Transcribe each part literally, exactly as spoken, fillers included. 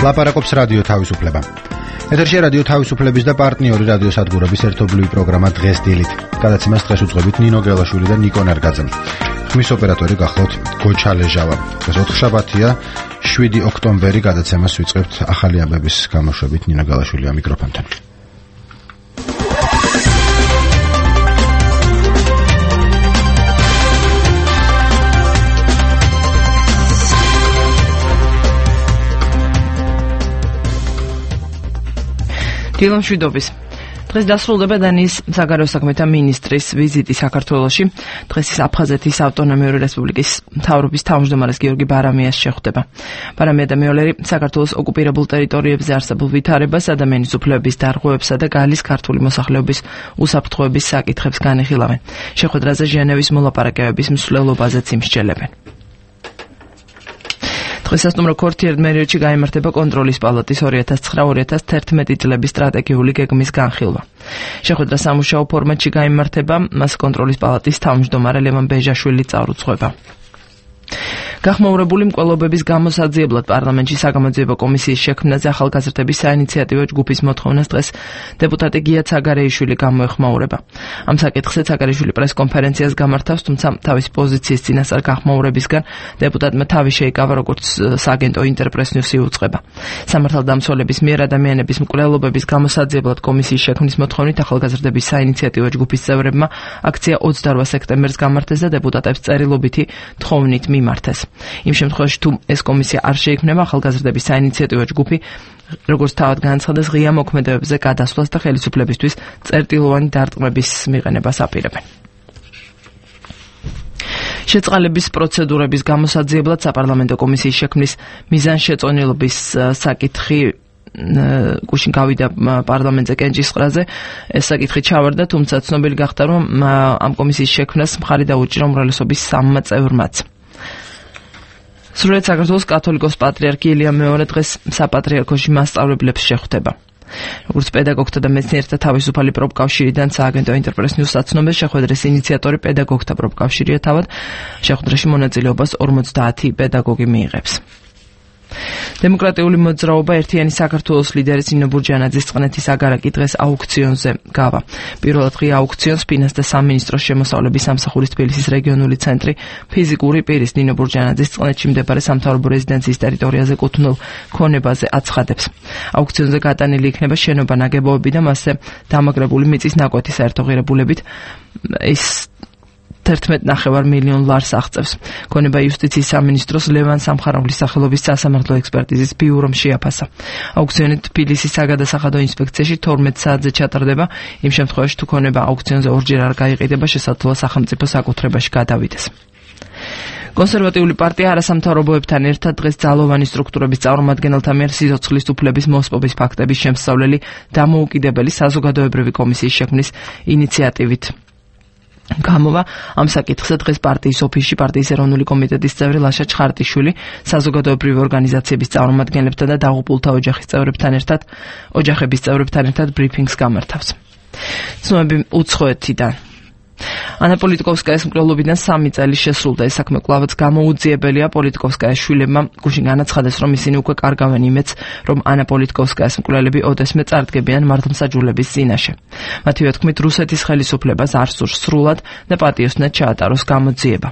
ლაპარაკობს რადიო თავისუფლება. ეთერში რადიო თავისუფლების და პარტნიორი რადიოსადგურების ერთობლივი პროგრამა დღეს დილით. გადაცემას დღეს უძღვებით ნინო გელაშვილი და ნიკო ნარგაძე. ხმის ოპერატორი გახლავთ გოჩა ლეჟავა. დღეს ოთხშაბათია, შვიდი ოქტომბერი. გადაცემას ვიწყებთ ახალი ამბების გამოშვებით. ნინო გელაშვილია მიკროფონთან. დილამშვიდობის. დღეს დასრულდება დანიის საგარეო საქმეთა მინისტრის ვიზიტი საქართველოში. დღეს ის აფხაზეთის ავტონომიური რესპუბლიკის მთავრობის თავმჯდომარეს გიორგი ბარამიას შეხვდება. ბარამია და მეოლერი საქართველოს ოკუპირებულ ტერიტორიებზე არსებულ ვითარებას, ადამიანის უფლებების დარღვევებსა და გალის ქართული მოსახლეობის უსაფრთხოების საკითხებს განიხილავენ. შეხვედრაზე ჟენევის მოლაპარაკებების მსვლელობაზეც იმსჯელებენ. დღესასტუმრო ქორთიერდმერიაში გაიმართება კონტროლის პალატის ორი ათას ცხრა ორი ათას თერთმეტი წლების სტრატეგიული გეგმის განხილვა. შეხვედრა სამუშაო ფორმატში გაიმართება, მას კონტროლის პალატის თავმჯდომარე ლევან ბეჟაშვილი წარუძღვება. გახმაურებული მკვლელობების გამოსაძიებლად პარლამენტში საგამოძიებო კომისიის შექმნაზე ახალგაზრდების საინიციატივო ჯგუფის მოთხოვნას დღეს დეპუტატი გია ცაგარეიშვილი გამოეხმაურება. ამ საკითხზე ცაგარეიშვილი პრესკონფერენციას გამართავს, თუმცა თავის პოზიციის წინასწარ გახმაურებისგან დეპუტატმა თავი შეიკავა, როგორც სააგენტო ინტერპრესნიუსი უწყება. სამართალდამცველების მიერ ადამიანების მკვლელობების გამოსაძიებლად კომისიის შექმნის მოთხოვნით ახალგაზრდების საინიციატივო ჯგუფის წევრებმა აქცია ოცდაორ სექტემბერს გამართეს და დეპუტატებს წერილობითი თხოვნით მიმართეს. იმ შემთხვევაში თუ ეს კომისია არ შეიქმნება, ახალგაზრდების საინიციატივო ჯგუფი, როგორც თავად განაცხადეს, ღია მოქმედებებზე გადასვლას და ხელისუფლებისთვის წერტილოვანი დარტყმების მიღებას აპირებენ. შეწყალების პროცედურების გამოსაძიებლად საპარლამენტო კომისიის შექმნის მიზანშეწონილობის საკითხი გუშინ გავიდა პარლამენტზე კენჭისყრაზე. ეს საკითხი ჩავარდა, თუმცა ცნობილი გახდა, რომ ამ კომისიის შექმნას მხარი დაუჭირა უმრავლესობის სამმა წევრმაც. სრულიად საქართველოს კათოლიკოს პატრიარქი ილია მეორე დღეს საპატრიარქოში მასწავლებლებს შეხვდება. როგორც პედაგოგთა და მეცნიერთა თავისუფალი პროფკავშირიდან სააგენტო ინტერპრესნიუსს აცნობეს, შეხვედრის ინიციატორი პედაგოგთა პროფკავშირია თავად. შეხვედრაში მონაწილეობას ორმოცდაათი პედაგოგი მიიღებს. დემოკრატიული მოძრაობა ერთიანი საქართველოს ლიდერის ნინო ბურჯანაძის წყნეთის აგარაკი დღეს აუქციონზე გავა. პირველად ღია აუქციონს ფინანს და სამინისტროს შემოსავლების სამსახურის თბილისის რეგიონული ცენტრი ფიზიკური პირის ნინო ბურჯანაძის წყნეთში მდებარე სამთავრობო რეზიდენციის ტერიტორიაზე კუთვნილ ქონებაზე აცხადებს. აუქციონზე გატანილი იქნება შენობა, ნაგებობები და მასზე დამაგრებული მიწის ნაკვეთი საერთო ღირებულებით. ის თერთმეტ ნახევარ მილიონ ლარს აღწევს. ქონება იუსტიციის სამინისტროს ლევან სამხარაგლის სახელობის სასამართლო ექსპერტიზის ბიურომ შეაფასა. აუქციონი თბილისის საგადასახადო ინსპექციაში თორმეტ საათზე ჩატარდება. იმ შემთხვევაში თუ ქონება აუქციონზე ორჯერ არ გაიყიდება, შესაძლოა სახელმწიფო საკუთრებაში გადავიდეს. კონსერვატიული პარტია არასამთავრობოებთან ერთად დღეს ძალოვანი სტრუქტურების წარმომადგენელთა მიერ სიცოცხლის უფლების მოსპობის ფაქტების შემსწავლელი დამოუკიდებელი საზოგადოებრივი კომისიის შექმნის ინიციატივით გამოვა. ამ საკითხზე დღეს პარტიის ოფისში პარტიის ეროვნული კომიტეტის წევრი ლაშა ჩხარტიშვილი საზოგადოებრივი ორგანიზაციების წარმომადგენლებთან და დაღუპულთა ოჯახის წევრებთან ერთად ოჯახების წევრებთან ერთად ბრიფინგს გამართავს. ცნობები უცხოეთიდან. ანა პოლიტიკოვსკაის მკვლელობიდან სამი წელი შესრულდა. ეს საქმე კვლავაც გამოუძიებელია. პოლიტიკოვსკაის შვილებმა გუშინ განაცხადეს, რომ ისინი უკვე კარგავენ იმედს, რომ ანა პოლიტიკოვსკაის მკვლელები ოდესმე წარდგებიან მართლმსაჯულების წინაშე. მათივე თქმით, რუსეთის ხელისუფლებას არ სურს სრულად და პატიოსნად ჩაატაროს გამოძიება.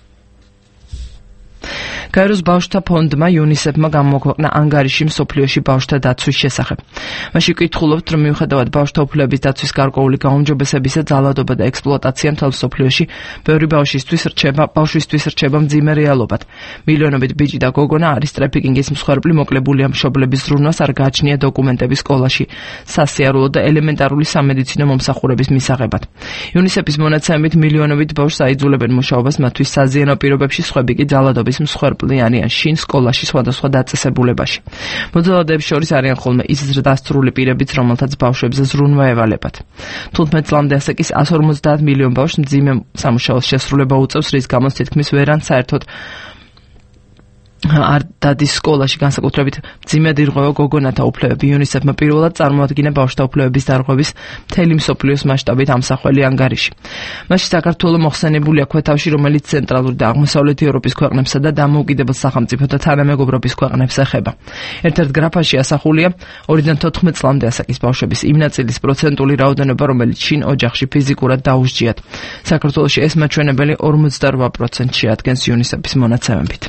გაეროს ბავშვთა ფონდმა იუნისეფმა გამოაქვეყნა ანგარიში მსოფლიოში ბავშვთა დაცვის შესახებ. მაშინ კითხულობთ, რომ მიუხედავად ბავშვთა უფლებების დაცვის გარკვეული გაუმჯობესებისა, ძალადობა და ექსპლუატაცია მთელ მსოფლიოში ბევრი ბავშვისთვის რჩება ბავშვისთვის რჩება მძიმე რეალობად. მილიონობით ბიჭი და გოგონა არის ტრაფიკინგის მსხვერპლი, მოკლებულია მშობლების ზრუნვას, არ გააჩნია დოკუმენტები სკოლაში სასიარულო და ელემენტარული სამედიცინო მომსახურების მისაღებად. იუნისეფის მონაცემებით მილიონობით ბავშვს აიძულებენ მუშაობას, მათთვის საზიანო პირობებში, სხვები კი ძალადობის მსხვერპლი არიან შინ სკოლაში სხვადასხვა დაწესებულებაში. მოძალადეებს შორის არიან ხოლმე ის ზრდასრული პირებიც, რომელთაც ბავშვებზე ზრუნვა ევალებათ. თუთხმეტ წლამდე ასე კი εκατს ორმოცდაათ მილიონ ბავშვს მძიმე სამუშაოს შესრულება უწევს, რის გამოც თითქმის ვერან საერთოდ არ დადის სკოლაში, განსაკუთრებით მძიმედ ირღვევა გოგონათა უფლებები. იუნისეფმა პირველად წარმოადგინა ბავშვთა უფლებების დარღვევის მთელი მსოფლიოს მასშტაბით ამსახველი ანგარიში. მასში საქართველოს მოხსენებულია ქვეთავში, რომელიც ცენტრალური და აღმოსავლეთ ევროპის ქვეყნებსა და დამოუკიდებელ სახელმწიფოთა თანამეგობრობის ქვეყნებს ეხება. ერთ-ერთ გრაფაში ასახულია ორიდან თოთხმეტ წლამდე ასაკის ბავშვების იმ ნაწილის პროცენტული რაოდენობა, რომელიც შინ ოჯახში ფიზიკურად დაუსჯიათ. საქართველოში ეს მაჩვენებელი ორმოცდარვა პროცენტს შეადგენს იუნისეფის მონაცემებით.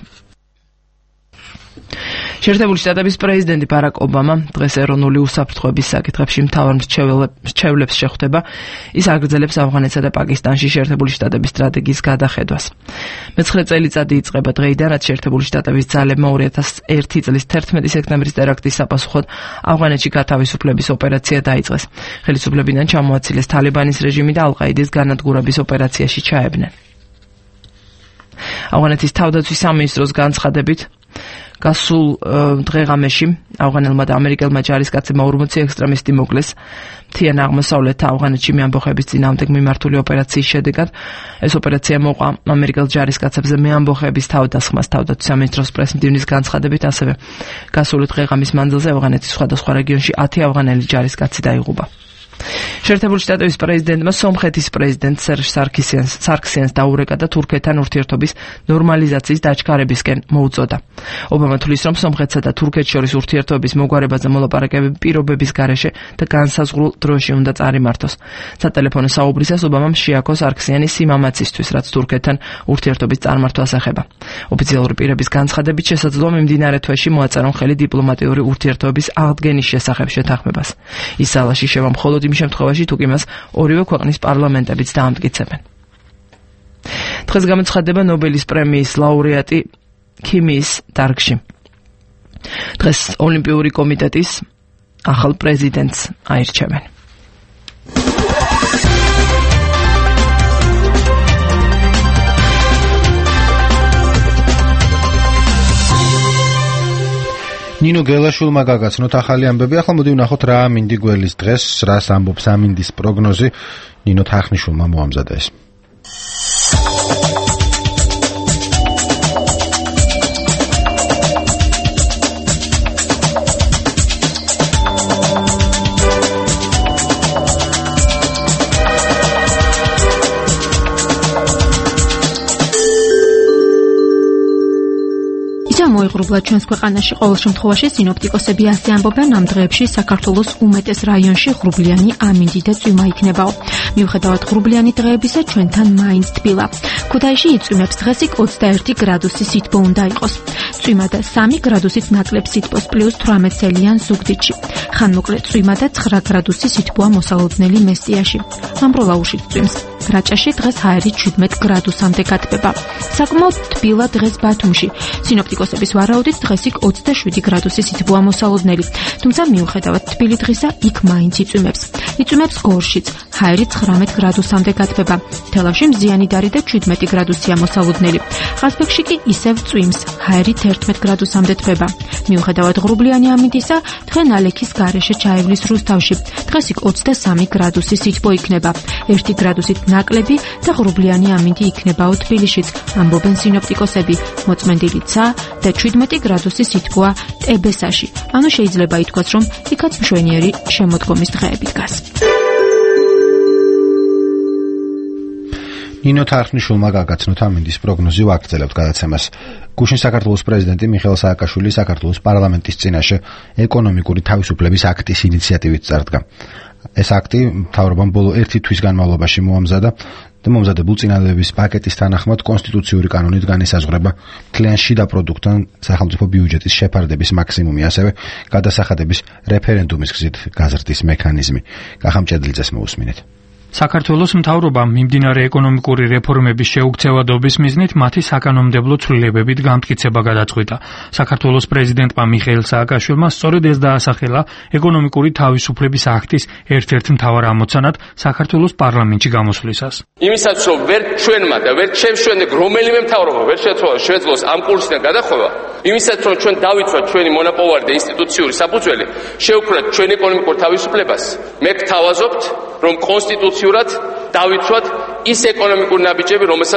შეერთებული შტატების პრეზიდენტი ბარაკ ობამა დღეს ეროვნული უსაფრთხოების საკითხებში მთავარ მრჩევლებს შეხვდება. ის აგრძელებს ავღანეთსა და პაკისტანში შეერთებული შტატების სტრატეგიის გადახედვას. მეცხრე წელიწადი იწყება დღეიდან, რაც შეერთებული შტატების ძალებმა ორი ათას ერთი წლის თერთმეტი სექტემბრის ტერაქტის საპასუხოდ ავღანეთში გათავისუფლების ოპერაცია დაიწყეს. ხელისუფლებიდან ჩამოაცილეს თალიბანის რეჟიმი და ალ-ყაიდის განადგურების ოპერაციაში ჩაებნენ. ავღანეთის თავდაცვის სამინისტროს განცხადებით გასულ დღეღამეში ავღანელმა და ამერიკელმა ჯარისკაცებმა ორმოცი ექსტრემისტი მოკლეს მთიან აღმოსავლეთ ავღანეთში მეამბოხების წინააღმდეგ მიმართული ოპერაციის შედეგად. ეს ოპერაცია მოყვა ამერიკელ ჯარისკაცებზე მეამბოხების თავდასხმას. თავდაცვის სამინისტროს პრესმდივნის განცხადებით ასევე გასული დღეღამის მანძილზე ავღანეთის სხვადასხვა რეგიონში ათი ავღანელი ჯარისკაცი დაიღუპა. შეერთებული შტატების პრეზიდენტმა სომხეთის პრეზიდენტ სერჟ სარქისიანს სარქსიანს დაურეკა და თურქეთთან ურთიერთობის ნორმალიზაციის დაჩქარებისკენ მოუწოდა. ობამა თვლის, რომ სომხეთსა და თურქეთს შორის ურთიერთობის მოგვარებაზე მოლაპარაკებები პირობების გარეშე და განსაზღვრულ დროში უნდა წარიმართოს. სატელეფონო საუბრისას ობამამ შეაქო სარქსიანი სიმამაცისთვის, რაც თურქეთთან ურთიერთობის წარმართვას ეხება. ოფიციალური პირების განცხადებით შესაძლოა მიმდინარე თვეში მოაწარონ ხელი დიპლომატიური ურთიერთობის აღდგენის შესახებ შეთანხმებას. ის ძალაში შევა მხოლოდ იმ შემთხვევაში, თუ კი მას ორივე ქვეყნის პარლამენტებიც დაამტკიცებენ. დღეს გამოცხადდება ნობელის პრემიის ლაურეატი ქიმიის დარგში. დღეს ოლიმპიური კომიტეტის ახალ პრეზიდენტს აირჩევენ. ნინო გელაშვილმა გაგაცნოთ ახალი ამბები. ახლა მოდი ვნახოთ რა მინდი გველის დღეს, რას ამბობს ამინდის პროგნოზი. ნინო თახნიშვილმა მოამზადა ეს. მოიღრუბლა ჩვენს ქვეყანაში. ყოველ შემთხვევაში სინოპტიკოსები ასე ამბობენ, ამ დღეებში საქართველოს უმეტეს რაიონში ღრუბლიანი ამინდი და წვიმა იქნებაო. მიუხედავად ღრუბლიანი დღეებისა, ჩვენთან მაინც თბილა. ქუთაისში იწვიმებს დღეს იქ ოცდაერთი გრადუსი სითბო უნდა იყოს. წვიმა და სამი გრადუსით ნაკლებ სითბოს პლუს თვრამეტ ცელიან ზუგდიდში. ხანმოკლე წვიმა და ცხრა გრადუსი სითბოა მოსალოდნელი მესტიაში. ამბროლაურში წვიმს. რაჭაში დღეს ჰაერი შვიდმეტ გრადუსამდე გათბება. საკმაოდ თბილა დღეს ბათუმში. სინოპტიკოსების ვარაუდით დღეს იქ ოცდაშვიდი გრადუსი სითბოა მოსალოდნელი. თუმცა მიუხედავად თბილი დღისა, იქ მაინც იწვიმებს. იწვიმებს გორშიც. ჰაერი ცხრამეტ გრადუსამდე გათბება. თელავში მზიანიდარი და შვიდმეტი გრადუსია მოსალოდნელი. ყაზბეგში კი ისევ წვიმს. ჰაერი თერთმეტ გრადუსამდე თბება. მიუხედავად ღრუბლიანი ამინდისა, დღე ნალექის გარეშე ჩაივლის რუსთავში. დღეს იქ ოცდასამი გრადუსი სითბო იქნება. ერთი გრადუსით ნაკლები და ღრუბლიანი ამინდი იქნებაო თბილისშიც, ამბობენ სინოპტიკოსები. მოწმენდილიცა და შვიდმეტი გრადუსი სითბოა ტებესაში. ანუ შეიძლება ითქვას, რომ იქაც მშვენიერი შემოდგომის დღეები დგას. ნინო თარხნიშვილმა გაგაცნოთ ამინდის პროგნოზი, ვაგრძელებთ გადაცემას. გუშინ საქართველოს პრეზიდენტი მიხეილ სააკაშვილი საქართველოს პარლამენტის წინაშე ეკონომიკური თავისუფლების აქტის ინიციატივით წარდგა. ეს აქტი მთავრობამ ბოლო ერთი თვის განმავლობაში მოამზადა და მომზადებულ წინადადების პაკეტის თანახმად კონსტიტუციური კანონით განისაზღვრება მთლიან შიდა პროდუქტთან სახელმწიფო ბიუჯეტის შეფარდების მაქსიმუმი, ასევე გადასახადების რეფერენდუმის გზით გაზრდის მექანიზმი. კახამ ჭედლიძეს მოусმინეთ. საქართველოს მთავრობამ მიმდინარე ეკონომიკური რეფორმების შეუქცევადობის მიზნით მათი საკანონმდებლო ცვლილებებით გამტკიცება გადაწყვიტა. საქართველოს პრეზიდენტმა მიხეილ სააკაშვილმა სწორედ ეს დაასახელა ეკონომიკური თავისუფლების აქტის ერთ-ერთ მთავარ ამოცანად საქართველოს პარლამენტში გამოსვლისას. იმისაც რომ ვერ ჩვენმა და ვერ შემშვენდ რომელიმე მთავრობა ვერ შეძლოს ამ კურსიდან გადახვევა, იმისაც რომ ჩვენ დავიცვათ ჩვენი მონოპოლარი და ინსტიტუციური საფუძველი, შევქმნათ ჩვენ ეკონომიკურ თავისუფლებას, მე გთავაზობთ რომ კონსტიტუციურად დავიცვათ ის ეკონომიკური ნაბიჯები, რომელსაც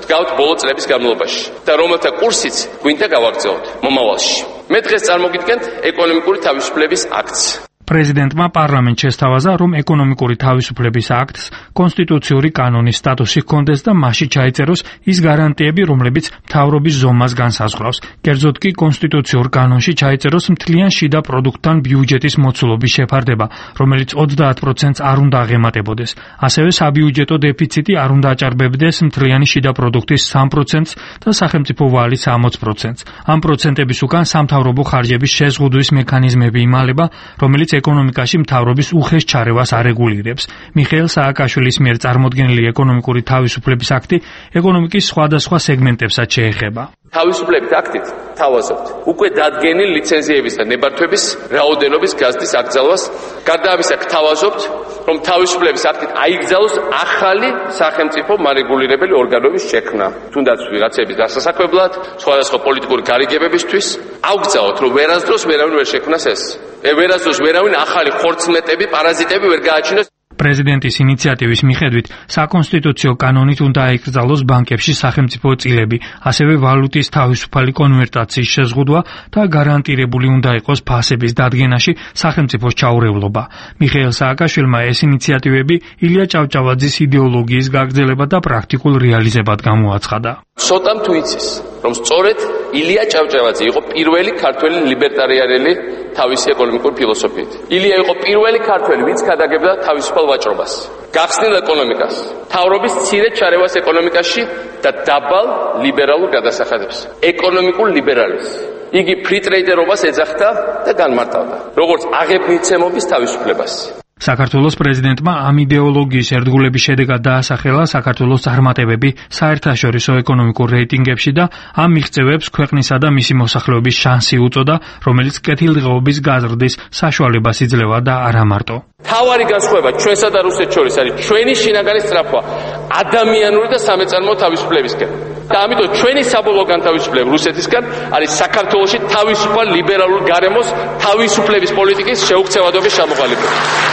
დგავთ ბოლო წლების განმავლობაში და რომელთა კურსიც გვინდა გავაგრძელოთ მომავალში. მე დღეს წარმოგიდგენთ ეკონომიკური თავისუფლების აქტს. პრეზიდენტმა პარლამენტში შესთავაზა, რომ ეკონომიკური თავისუფლების აქტს კონსტიტუციური კანონის სტატუსი ჰქონდეს და მასში ჩაიწეროს ის გარანტიები, რომლებიც მთავრობის ზომას განსაზღვრავს. კერძოდ კი კონსტიტუციურ კანონში ჩაიწეროს მთლიან შიდა პროდუქტთან ბიუჯეტის მოცულობის შეფარდება, რომელიც ოცდაათ პროცენტს არ უნდა აღემატებოდეს. ასევე საბიუჯეტო დეფიციტი არ უნდა აჭარბებდეს მთლიანი შიდა პროდუქტის სამ პროცენტს და სახელმწიფო ვალის ორმოც პროცენტს. ამ პროცენტების უკან სამთავრობო ხარჯების შეზღუდვის მექანიზმები იმალება, რომელიც ეკონომიკაში მთავრობის უხეშ ჩარევას არეგულირებს. მიხეილ სააკაშვილის მიერ წარმოდგენილი ეკონომიკური თავისუფლების აქტი ეკონომიკის სხვადასხვა სეგმენტებსაც შეეხება. თავისუფლებით აქტით თავაზობთ უკვე დადგენილ ლიცენზიების და ნებართვების რაოდენობის გაზრდის აკრძალვას. გარდა ამისა, გთავაზობთ, რომ თავისუფლების აქტით აიგზავნოს ახალი სახელმწიფო მარეგულირებელი ორგანოების შექმნა, თუნდაც ვიღაცების დასასაკვებლად, სხვადასხვა პოლიტიკური გარიგებებისთვის. აუგზავნოთ, რომ ვერასდროს ვერავინ ვერ შექმნას ეს. ვერასდროს ვერავინ ახალი ხორცმეტები, პარაზიტები ვერ გააჩინოს. პრეზიდენტის ინიციატივის მიხედვით საკონსტიტუციო კანონით უნდა აიკრძალოს ბანკებში სახელმწიფო წილები, ასევე ვალუტის თავისუფალი კონვერტაციის შეზღუდვა და გარანტირებული უნდა იყოს ფასების დადგენაში სახელმწიფოს ჩაურევლობა. მიხეილ სააკაშვილმა ეს ინიციატივები ილია ჭავჭავაძის იდეოლოგიის გაგრძელება და პრაქტიკულ რეალიზებად გამოაცხადა. ცოტამ თუ იცის, რომ სწორედ ილია ჭავჭავაძე იყო პირველი ქართველი ლიბერტარიანელი თავისი ეკონომიკური ფილოსოფიით. ილია იყო პირველი ქართველი, ვინც გადაგებდა თავისუფალ ვაჭრობას, გახსნილ ეკონომიკას, მთავრობის მცირე ჩარევას ეკონომიკაში და დაბალ ლიბერალურ გადასახადებს. ეკონომიკურ ლიბერალიზმს. იგი ფრიტრეიდერობას ეძახდა და განმარტავდა, როგორც აღებმიცემობის თავისუფლებას. საქართველოს პრეზიდენტმა ამ იდეოლოგიის ერთგულების შედეგად დაასახელა საქართველოს წარმატებები საერთაშორისო ეკონომიკურ რეიტინგებში და ამ მიღწევებს ქვეყნისა და მისი მოსახლეობის შანსი უწოდა, რომელიც კეთილდღეობის გაზრდის საშუალებას იძლევა და არა მარტო. თავარი განსხვავება ჩვენსა და რუსეთს შორის არის ჩვენი შინაგანი სწრაფვა ადამიანური და სამეწარმოო თავისუფლებისკენ. და ამიტომ ჩვენი საბოლოო განთავისუფლება რუსეთისგან არის საქართველოში თავისუფალ ლიბერალურ გარემოს თავისუფლების პოლიტიკის შეუქცევადობის ჩამოყალიბება.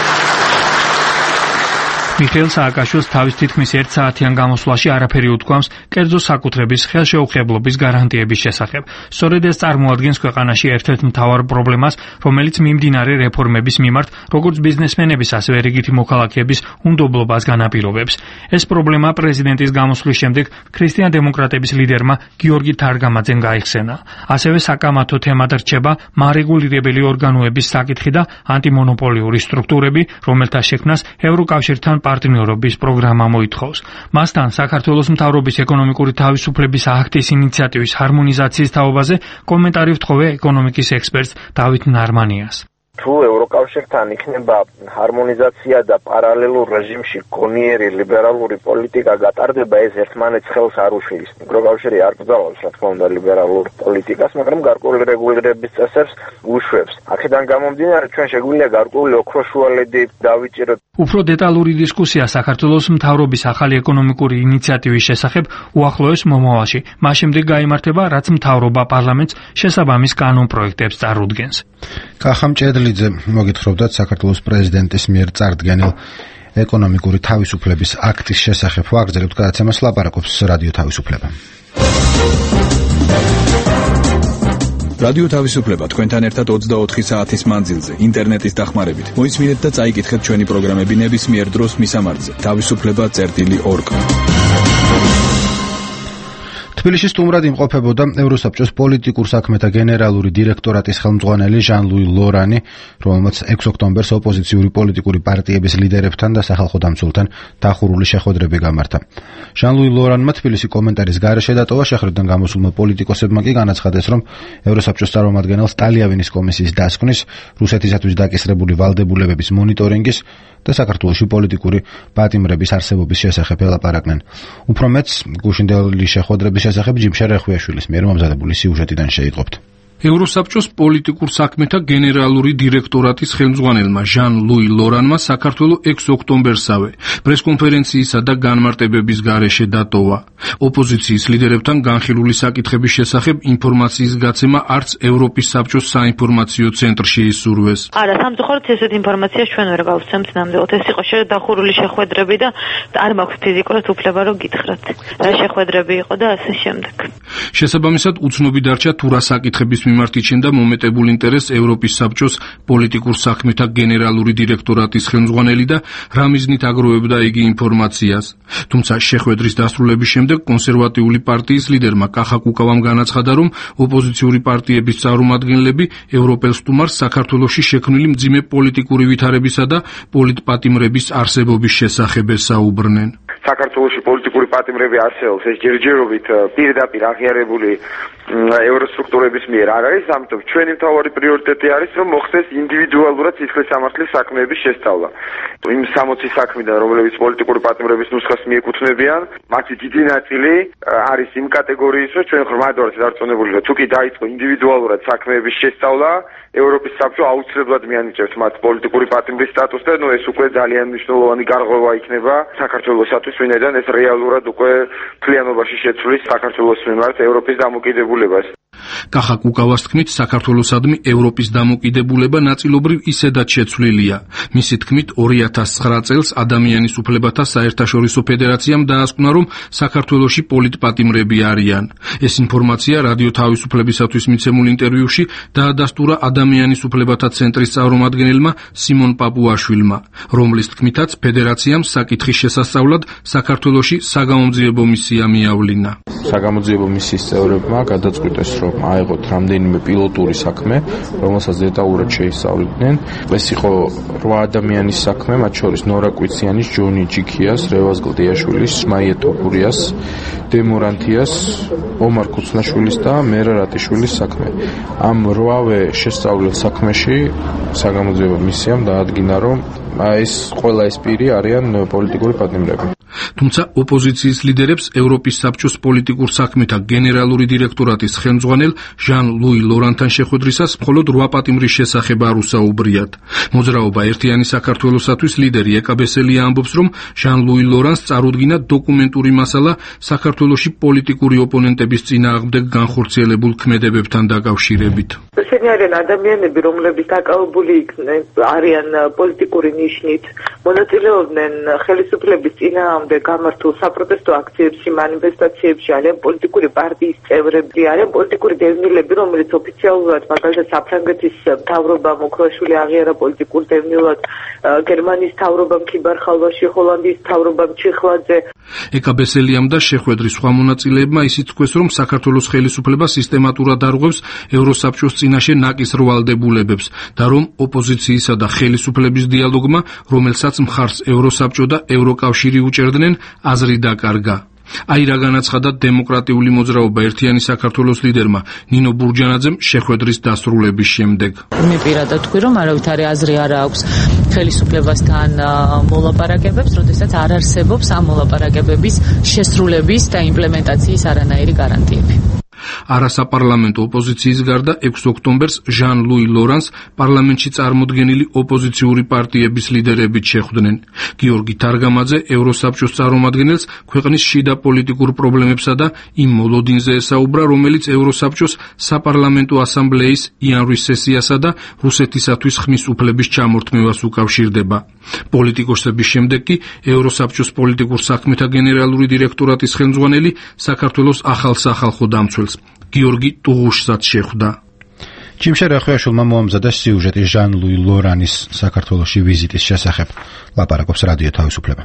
მიხეილ სააკაშვილს თავის თითქმის ერთ საათიან გამოსვლაში არაფერი უთქვამს კერძო საკუთრების ხელშეუხებლობის გარანტიების შესახებ. სწორედ ეს წარმოადგენს ქვეყანაში ერთ-ერთ მთავარ პრობლემას, რომელიც მიმდინარე რეფორმების მიმართ როგორც ბიზნესმენების, ასევე რიგითი მოქალაქეების უნდობლობას განაპირობებს. ეს პრობლემა პრეზიდენტის გამოსვლის შემდეგ ქრისტიან-დემოკრატების ლიდერმა გიორგი თარგამაძემ გაიხსენა. ასევე საკამათო თემად რჩება მარეგულირებელი ორგანოების საკითხი და ანტიმონოპოლიური სტრუქტურები, რომელთა შექმნას ევროკავშირთან პარტნიორობის პროგრამა მოითხოვს. მასთან საქართველოს მთავრობის ეკონომიკური თავისუფლების აქტის ინიციატივის ჰარმონიზაციის თაობაზე კომენტარი ვთხოვე ეკონომიკის ექსპერტს დავით ნარმანიას. თუ ევროკავშირთან იქნება ჰარმონიზაცია და პარალელურ რეჟიმში გონიერი ლიბერალური პოლიტიკა გატარდება, ეს ერთმანეთს ხელს არ უშლის. ევროკავშირი არ კრძალავს, რა თქმა უნდა, ლიბერალურ პოლიტიკას, მაგრამ გარკვეული რეგულირების წესებს უშვებს. აქედან გამომდინარე, ჩვენ შეგვიძლია გარკვეული ოქროშუალედი დავიჭიროთ. უფრო დეტალური დისკუსია საქართველოს მთავრობის ახალი ეკონომიკური ინიციატივის შესახებ უახლოეს მომავალში. მას შემდეგ გაიმართება, რაც მთავრობა პარლამენტს შესაბამის კანონ პროექტებს წარუდგენს. კახამ ჭედლიძე მოგითხრობდათ საქართველოს პრეზიდენტის მიერ წარდგენილ ეკონომიკური თავისუფლების აქტის შესახებ ვაგრძელებთ გადაცემას, ლაპარაკობს რადიო თავისუფლება. რადიო თავისუფლება თქვენთან ერთად ოცდაოთხი საათის მანძილზე ინტერნეტის დახმარებით. მოისმინეთ და წაიკითხეთ ჩვენი პროგრამები ნებისმიერ დროს მისამართზე თავისუფლება წერტილი ორგ. თბილისში სტუმრად იმყოფებოდა ევროსაბჭოს პოლიტიკურ საქმეთა გენერალური დირექტორატის ხელმძღვანელი ჟან-ლუი ლორანი, რომელმაც ექვსი ოქტომბერს ოპოზიციური პოლიტიკური პარტიების ლიდერებთან და სახალხო დამცველთან დახურული შეხვედრები გამართა. ჟან-ლუი ლორანმა თბილისი კომენტარის გარეშე დატოვა, შეხრიდან გამოსულმა პოლიტიკოსებმა კი განაცხადეს, რომ ევროსაბჭოს წარმომადგენელს ტალიაvinis კომისიის დასკვნის, რუსეთისათვის დაკისრებული ვალდებულებების მონიტორინგის და საქართველოში პოლიტიკური პატიმრების არსებობის შესახებ ელაპარაკნენ. უფრო მეტს გუშინდელი შეხვედრების შესახებ ჯიმშა რეხვიაშვილის მიერ მომზადებული სიუჟეტიდან შეიყოფთ. ევროსაბჭოს პოლიტიკურ საქმეთა გენერალური დირექტორატის ხელმძღვანელმა ჟან ლუი ლორანმა საქართველოს ექვსი ოქტომბერსავე პრესკონფერენციისა და განმარტებების გარეშე დატოვა. ოპოზიციის ლიდერებთან განხილული საკითხების შესახებ ინფორმაციის გაცემა არც ევროპის საბჭოს საინფორმაციო ცენტრში ისურვეს. არა, სამწუხაროდ ესეთ ინფორმაციას ჩვენ ვერ გავცემთ ნამდვილად. ეს იყო დახურული შეხვედრები და არ მაქვს ფიზიკურად უფლება რომ გითხრათ. რა შეხვედრები იყო და ასე შემდეგ. შესაბამისად, უცნობი დარჩა თუ რა საკითხების მიმართ იჩენდა მომეტებულ ინტერესს ევროპის საბჭოს პოლიტიკურ საქმეთა გენერალური დირექტორატის ხელმძღვანელი და რა მიზნით აგროვებდა იგი ინფორმაციას. თუმცა შეხვედრის დასრულების შემდეგ კონსერვატიული პარტიის ლიდერმა კახა კუკავამ განაცხადა, რომ ოპოზიციური პარტიების წარმომადგენლები ევროპელ სტუმარს საქართველოში შექმნილი მძიმე პოლიტიკური ვითარებისა და პოლიტპატიმრების არსებობის შესახებ ესაუბრნენ. საქართველოში პოლიტიკური პატიმრები არსებობს, ეს ჯერჯერობით პირდაპირ აღიარებული ევროსტრუქტურების მიერ არ არის, ამიტომ ჩვენი მთავარი პრიორიტეტი არის, რომ მოხდეს ინდივიდუალურად სისხლის სამართლის საქმეების შესწავლა. იმ სამოცი საქმიდან, რომლებიც პოლიტიკური პატიმრების ნუსხას მიეკუთვნებიან, მათი დიდი ნაწილი არის იმ კატეგორიის, რომ ჩვენ ხმად ვართ დარწმუნებული, რომ თუ კი დაიწყო ინდივიდუალურად საქმეების შესწავლა, ევროპის საბჭო აუცილებლად მიანიჭებს მათ პოლიტიკური პატიმრის სტატუსს და ნუ ეს უკვე ძალიან მნიშვნელოვანი გარღვევა იქნება საქართველოსათვის, ვინაიდან ეს რეალურად უკვე მთლიანობაში შეცვლის საქართველოს მიმართ ევროპის დამოკიდებულებას. კახა კუკავას თქმით, საქართველოსადმი ევროპის დამოკიდებულება ნაწილობრივ ისედაც შეცვლილია. მისი თქმით, ორი ათას ცხრა წელს ადამიანის უფლებათა საერთაშორისო ფედერაციამ დაასკვნა, რომ საქართველოში პოლიტპატიმრები არიან. ეს ინფორმაცია რადიო თავისუფლებისათვის მიცემულ ინტერვიუში დაადასტურა ადამიანის უფლებათა ცენტრის წარმომადგენელმა სიმონ პაპუაშვილმა, რომლის თქმითაც ფედერაციამ საკითხის შესასწავლად საქართველოში საგამოძიებო მისია მიავლინა. საგამოძიებო მისიის წევრებმა გადაწყვიტეს, რომ აიღოთ რამდენიმე პილოტური საქმე, რომელსაც დეტალურად შეისწავლიდნენ. ეს იყო რვა ადამიანის საქმე, მათ შორის ნორა კვიციანის, ჯონი ჯიქიას, რევაზ გლდიაშვილის, მაია თოფურიას, დემორანთიას, ომარ ქუცნაშვილის და მერა რატიშვილის საქმე. ამ რვავე შესწავლილ საქმეში საგამოძიებო მისიამ დაადგინა, რომ ეს ყველა ეს პირი არიან პოლიტიკური პატიმრები. თუმცა ოპოზიციის ლიდერებს ევროპის საბჭოს პოლიტიკურ საქმეთა გენერალური დირექტორატის ხელმძღვანელ ჟან ლუი ლორანთან შეხვედრისას მხოლოდ რვა პატიმრის შესახებ არ უსაუბრიათ. მოძრაობა ერთიანი საქართველოსათვის ლიდერი ეკა ბესელია ამბობს, რომ ჟან ლუი ლორანს წარუდგინა დოკუმენტური მასალა საქართველოში პოლიტიკური ოპონენტების წინააღმდეგ განხორციელებულ ქმედებებთან დაკავშირებით. ესენი არიან ადამიანები, რომლებიც დაკავებული იქნენ არიან პოლიტიკური ნიშნით, მონაწილეობდნენ ხელისუფლების წინააღმდეგ გამართულ საპროტესტო აქციებში, მანიფესტაციებში, არიან პოლიტიკური პარტიის წევრები, არიან პოლიტიკური დევნილები, რომელიც ოფიციალურად მაგალითად საფრანგეთის მთავრობამ მოქრაშვილი აღიარა პოლიტიკურ დევნილად, გერმანიის მთავრობამ ქიბარ-ხალვაში, ჰოლანდიის მთავრობამ ჩიხლაძე. ეკა ბესელიამ და შეხვედრის სხვა მონაწილეებმა ისიც თქვეს, რომ საქართველოს ხელისუფლება სისტემატურად არღვევს ევროსაბჭოს წინაშე ნაკის რვალდებულებებს და რომ ოპოზიციისა და ხელისუფლების დიალოგმა, რომელსაც მხარს ევროსაბჭო და ევროკავშირი უჭერდნენ, აზრი დაკარგა. აი რა განაცხადა დემოკრატიული მოძრაობა ერთიანი საქართველოს ლიდერმა ნინო ბურჯანაძემ შეხვედრის დასრულების შემდეგ. მე პირადად თქვი, რომ არავითარი აზრი არ აქვს ხელისუფლებასთან მოლაპარაკებებს, როდესაც არ არსებობს ამ მოლაპარაკებების შესრულების და იმპლემენტაციის არანაირი გარანტიები. არასაპარლამენტო ოპოზიციის გარდა ექვსი ოქტომბერს ჟან ლუი ლორანს პარლამენტში წარმოდგენილი ოპოზიციური პარტიების ლიდერებით შეხვდნენ. გიორგი თარგამაძე ევროსაბჭოს წარმომადგენელს ქვეყნის შიდა პოლიტიკურ პრობლემებსა და იმ მოლოდინზე ესაუბრა, რომელიც ევროსაბჭოს საპარლამენტო ასამბლეის იანვრის სესიასა და რუსეთისათვის ხმის უფლების ჩამორთმევას უკავშირდება. პოლიტიკოსების შემდეგ კი ევროსაბჭოს პოლიტიკურ საქმეთა გენერალური დირექტორატის ხელმძღვანელი საქართველოს ახალ სახალხო დამცველს გიორგი ტუღუშსაც შეხვდა. ჯიმშე რახვიაშვილმა მოამზადა სიუჟეტი ჟან ლუი ლორანის საქართველოში ვიზიტის შესახებ. ლაპარაკობს რადიო თავისუფლება.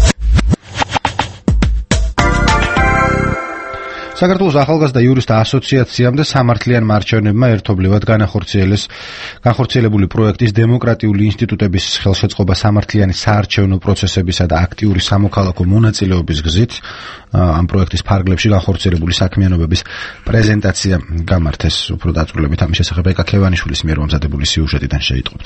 საქართველოს ახალგაზრდა იურისტთა ასოციაციამ და სამართლიანმა არჩევნებმა ერთობლივად განახორციელეს განხორციელებული პროექტის დემოკრატიული ინსტიტუტების ხელშეწყობა სამართლიანი საარჩევნო პროცესებისა და აქტიური სამოქალაქო მონაწილეობის გზით. ამ პროექტის ფარგლებში განხორციელებული საქმიანობების პრეზენტაცია გამართეს. უფრო დაწვრილებით ამის შესახებ ეკა ქევანიშვილის მიერ მომზადებული სიუჟეტიდან შეიტყობთ.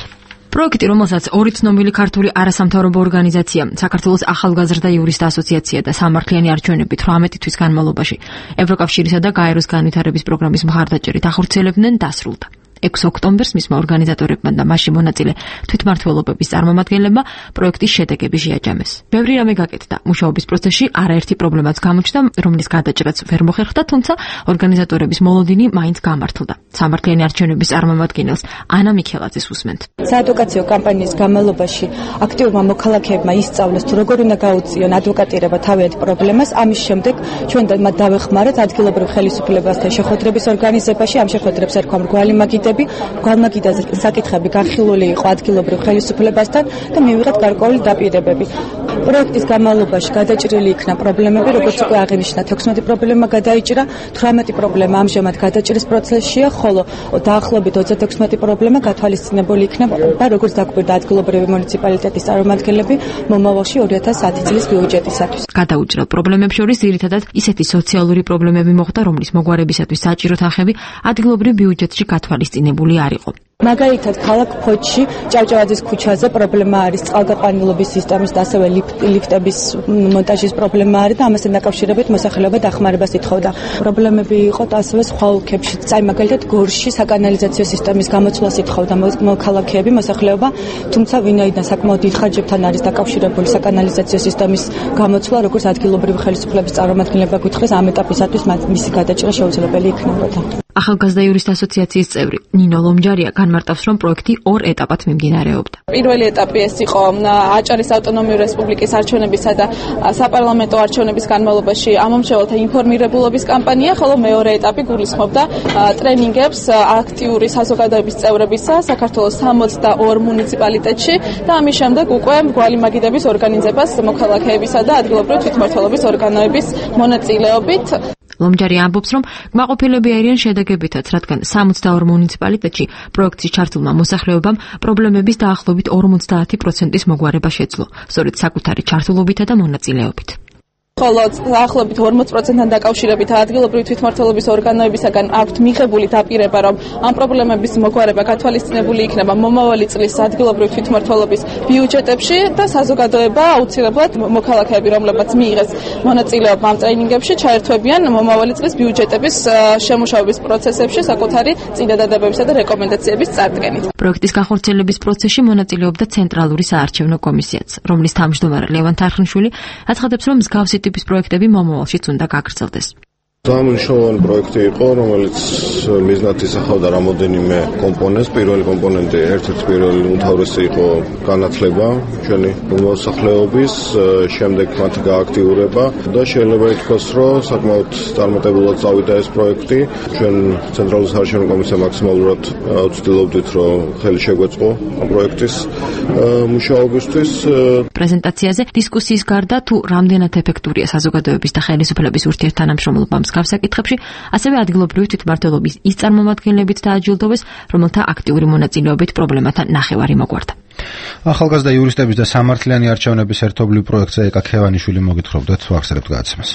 პროექტი, რომელსაც ორი ცნობილი ქართული არასამთავრობო ორგანიზაცია, საქართველოს ახალგაზრდა იურისტთა ასოციაცია და სამართლიანი არჩევნები თვრამეტი თვის განმავლობაში ევროკავშირისა და გაეროს განვითარების პროგრამის მხარდაჭერით ახორციელებდნენ, დასრულდა. ექვსი ოქტომბერს მისმა ორგანიზატორებმა და მასში მონაწილე თვითმმართველობების წარმომადგენლებმა პროექტის შედეგები შეაჯამეს. ბევრი რამე გაკეთდა. მუშაობის პროცესში არაერთი პრობლემაც გამოჩნდა, რომლის გადაჭრაც ვერ მოხერხდა, თუმცა ორგანიზატორების მოლოდინი მაინც გამართლდა. სამართლიანი არჩევნების წარმომადგენელს ანა მიქელაძეს უსმენთ. საადვოკაციო კამპანიის განმავლობაში აქტიურმა მოქალაქეებმა ისწავლეს, თუ როგორ უნდა გაუწიონ ადვოკატირება თავიანთ პრობლემას. ამის შემდეგ ჩვენ დავეხმარეთ ადგილობრივ ხელისუფლებასთან შეხვედრების ორგანიზებაში. ამ შეხვედრებს ერქვა მრგვალი მაგიდები. გვამაგიდაზე საკითხები განხილული იყო ადგილობრივ ხელისუფლებასთან და მივიღეთ გარკვეული დაპირებები. პროექტის განმავლობაში გადაჭრილი იქნა პრობლემები, როგორც უკვე აღინიშნა, თექვსმეტი პრობლემა გადაიჭრა, თვრამეტი პრობლემა ამჟამად გადაჭრის პროცესშია, ხოლო დაახლოებით ოცდათექვსმეტი პრობლემა გათვალისწინებული იქნება, როგორც დაგვირდა ადგილობრივი მუნიციპალიტეტის წარმომადგენლები მომავალში ორი ათას ათი წლის ბიუჯეტისათვის. გადაუჭრელ პრობლემებს შორის ძირითადად ისეთი სოციალური პრობლემები მოხდა, რომლის მოგვარებისათვის საჭირო თანხები ადგილობრივ ბიუჯეტში გათვალისწინებული არ იყო. მაგალითად, ქალაქ ფოთში, ჭავჭავაძის ქუჩაზე პრობლემა არის წყალგაყვანილობის სისტემის და ასევე ლიფტების მონტაჟის პრობლემა არის და ამასთან დაკავშირებით მოსახლეობა დახმარებას ითხოვდა. პრობლემები იყო ასევე სხვა ოლქებში, წაი მაგალითად გორში საკანალიზაციო სისტემის გამოცვლას ითხოვდა მოქალაქეები, მოსახლეობა, თუმცა ვინაიდან საკმაოდ დიდ ხარჯებთან არის დაკავშირებული საკანალიზაციო სისტემის გამოცვლა, როგორც ადგილობრივი ხელისუფლების წარმომადგენლებმა გითხრეს, ამ ეტაპისათვის მისი გადაჭრა შეუძლებელი იქნებოდა. ახალგაზრდა იურისტთა ასოციაციის წევრი ნინო ლომჯარია განმარტავს, რომ პროექტი ორ ეტაპად მიმდინარეობდა. პირველი ეტაპი ეს იყო აჭარის ავტონომიური რესპუბლიკის არჩევნებისა და საპარლამენტო არჩევნების განმავლობაში ამომრჩეველთა ინფორმირებულობის კამპანია, ხოლო მეორე ეტაპი გულისხმობდა ტრენინგებს აქტიური საზოგადოების წევრებისა საქართველოს სამოცდაორ მუნიციპალიტეტში და ამის შემდეგ უკვე მრგვალი მაგიდების ორგანიზებას მოქალაქეებისა და ადგილობრივი თვითმმართველობის ორგანოების მონაწილეობით. ლომჯარი ამბობს, რომ კმაყოფილები არიან შედეგებითაც, რადგან სამოცდაორ მუნიციპალიტეტში პროექტში ჩართულმა მოსახლეობამ პრობლემების დაახლოებით ორმოცდაათი პროცენტის მოგვარება შეძლო, სწორედ საკუთარი ჩართულობითა და მონაწილეობით. ხოლო დაახლოებით ორმოც პროცენტთან დაკავშირებით ადგილობრივი თვითმმართველობის ორგანოებისაგან აქვთ მიღებული დაპირება, რომ ამ პრობლემების მოგვარება გათვალისწინებული იქნება მომავალი წლის ადგილობრივი თვითმმართველობის ბიუჯეტებში და საზოგადოება აუცილებლად მოქალაქეები, რომლებაც მიიღეს მონაწილეობა ამ ტრენინგებში, ჩაერთვებიან მომავალი წლის ბიუჯეტების შემუშავების პროცესებში საკუთარი წინადადებებისა და რეკომენდაციების წარდგენით. პროექტის განხორციელების პროცესში მონაწილეობდა ცენტრალური საარჩევნო კომისიაც, რომლის თავმჯდომარე ლევან თარხნიშვილი აცხადებს, რომ მსგავსი ტიპის პროექტები მომავალშიც უნდა გაგრძელდეს. სამშოვანი პროექტი იყო, რომელიც მიზნად ისახავდა რამოდენიმე კომპონენტს. პირველი კომპონენტი, ერთ-ერთი პირველი უმთავრესი იყო განათლება ჩვენი მოსახლეობის, შემდეგ მათი გააქტიურება და შეიძლება ითქვას, რომ საკმაოდ წარმატებულად წავიდა ეს პროექტი. ჩვენ ცენტრალური საარჩევნო კომისია მაქსიმალურად ვცდილობდით, რომ ხელი შეგვეწყო ამ პროექტის მუშაობისთვის. პრეზენტაციაზე დისკუსიის გარდა თუ რამდენად ეფექტურია საზოგადოების და ხელისუფლების ურთიერთთანამშრომლობა მსგავს საკითხებში, ასევე ადგილობრივი თვითმმართველობის ის წარმომადგენლებიც დააჯილდოვეს, რომელთა აქტიური მონაწილეობით პრობლემათა ნახევარი მოგვარდა. ახალგაზრდა იურისტების და სამართლიანი არჩევნების ერთობლივ პროექტზე ეკა ქევანიშვილი მოგითხრობდათ, ვახსენებთ გადაცემას.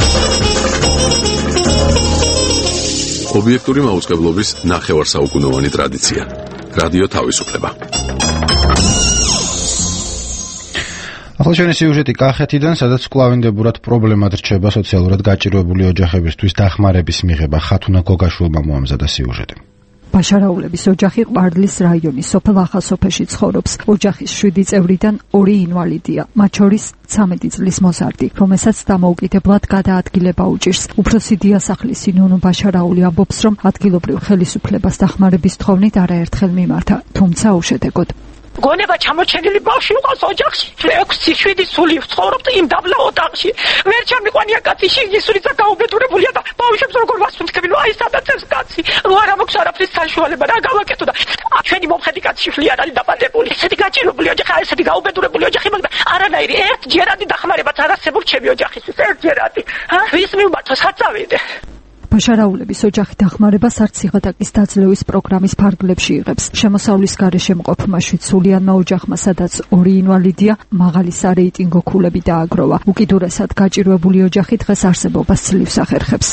ობიექტური მაუწყებლობის ნახევარსაუკუნოვანი ტრადიცია. რადიო თავისუფლება. ახლა ჩვენი სიუჟეტი კახეთიდან, სადაც კვლავინდებურად პრობლემად რჩება სოციალურად გაჭირვებული ოჯახებისთვის დახმარების მიღება. ხათუნა გოგაშვილმა მოამზადა სიუჟეტი. ბაშარაულების ოჯახი ყვარლის რაიონის სოფელ ახალსოფელში ცხოვრობს. ოჯახის შვიდი წევრიდან ორი ინვალიდია, მათ შორის ცამეტი წლის მოზარდი, რომელსაც დამოუკიდებლად გადაადგილება უჭირს. უფროსი დიასახლის ნუნუ ბაშარაული ამბობს, რომ ადგილობრივ ხელისუფლებას დახმარების თხოვნით არაერთხელ მიმართა, თუმცა უშედეგოდ. გონება ჩამოჩენილი ბავშვი უყავს ოჯახში, ექვსი შვიდი სული ცხოვრობთ იმ დაბლა ოთახში. ვერ ჩამიყვანია კაცი, შიგისურიცა გაუბედურებულია და ბავშვებს როგორ ვასუნთქები? ნუ აი სადაც ეს კაცი, ნუ არ ამოქვს არაფრის საშუალება, რა გავაკეთო და ჩვენი მომხედი კაცი შიფლი არ არის დაბადებული. ესეთი გაჭირვებული ოჯახი, ესეთი გაუბედურებული ოჯახი, მაგრამ არანაირი ერთჯერადი დახმარებაც არ არსებობს ჩემი ოჯახისთვის, ერთჯერადი. ჰა, ვის მივმართო, სად წავიდე? ბაშარაულების ოჯახი დახმარებას არც სიღატაკის დაძლევის პროგრამის ფარგლებში იღებს. შემოსავლის გარეშე მყოფმა შვიდსულიანმა ოჯახმა, სადაც ორი ინვალიდია, მაღალი სარეიტინგო ქულები დააგროვა. უკიდურესად გაჭირვებული ოჯახი დღეს არსებობას ძლივს ახერხებს.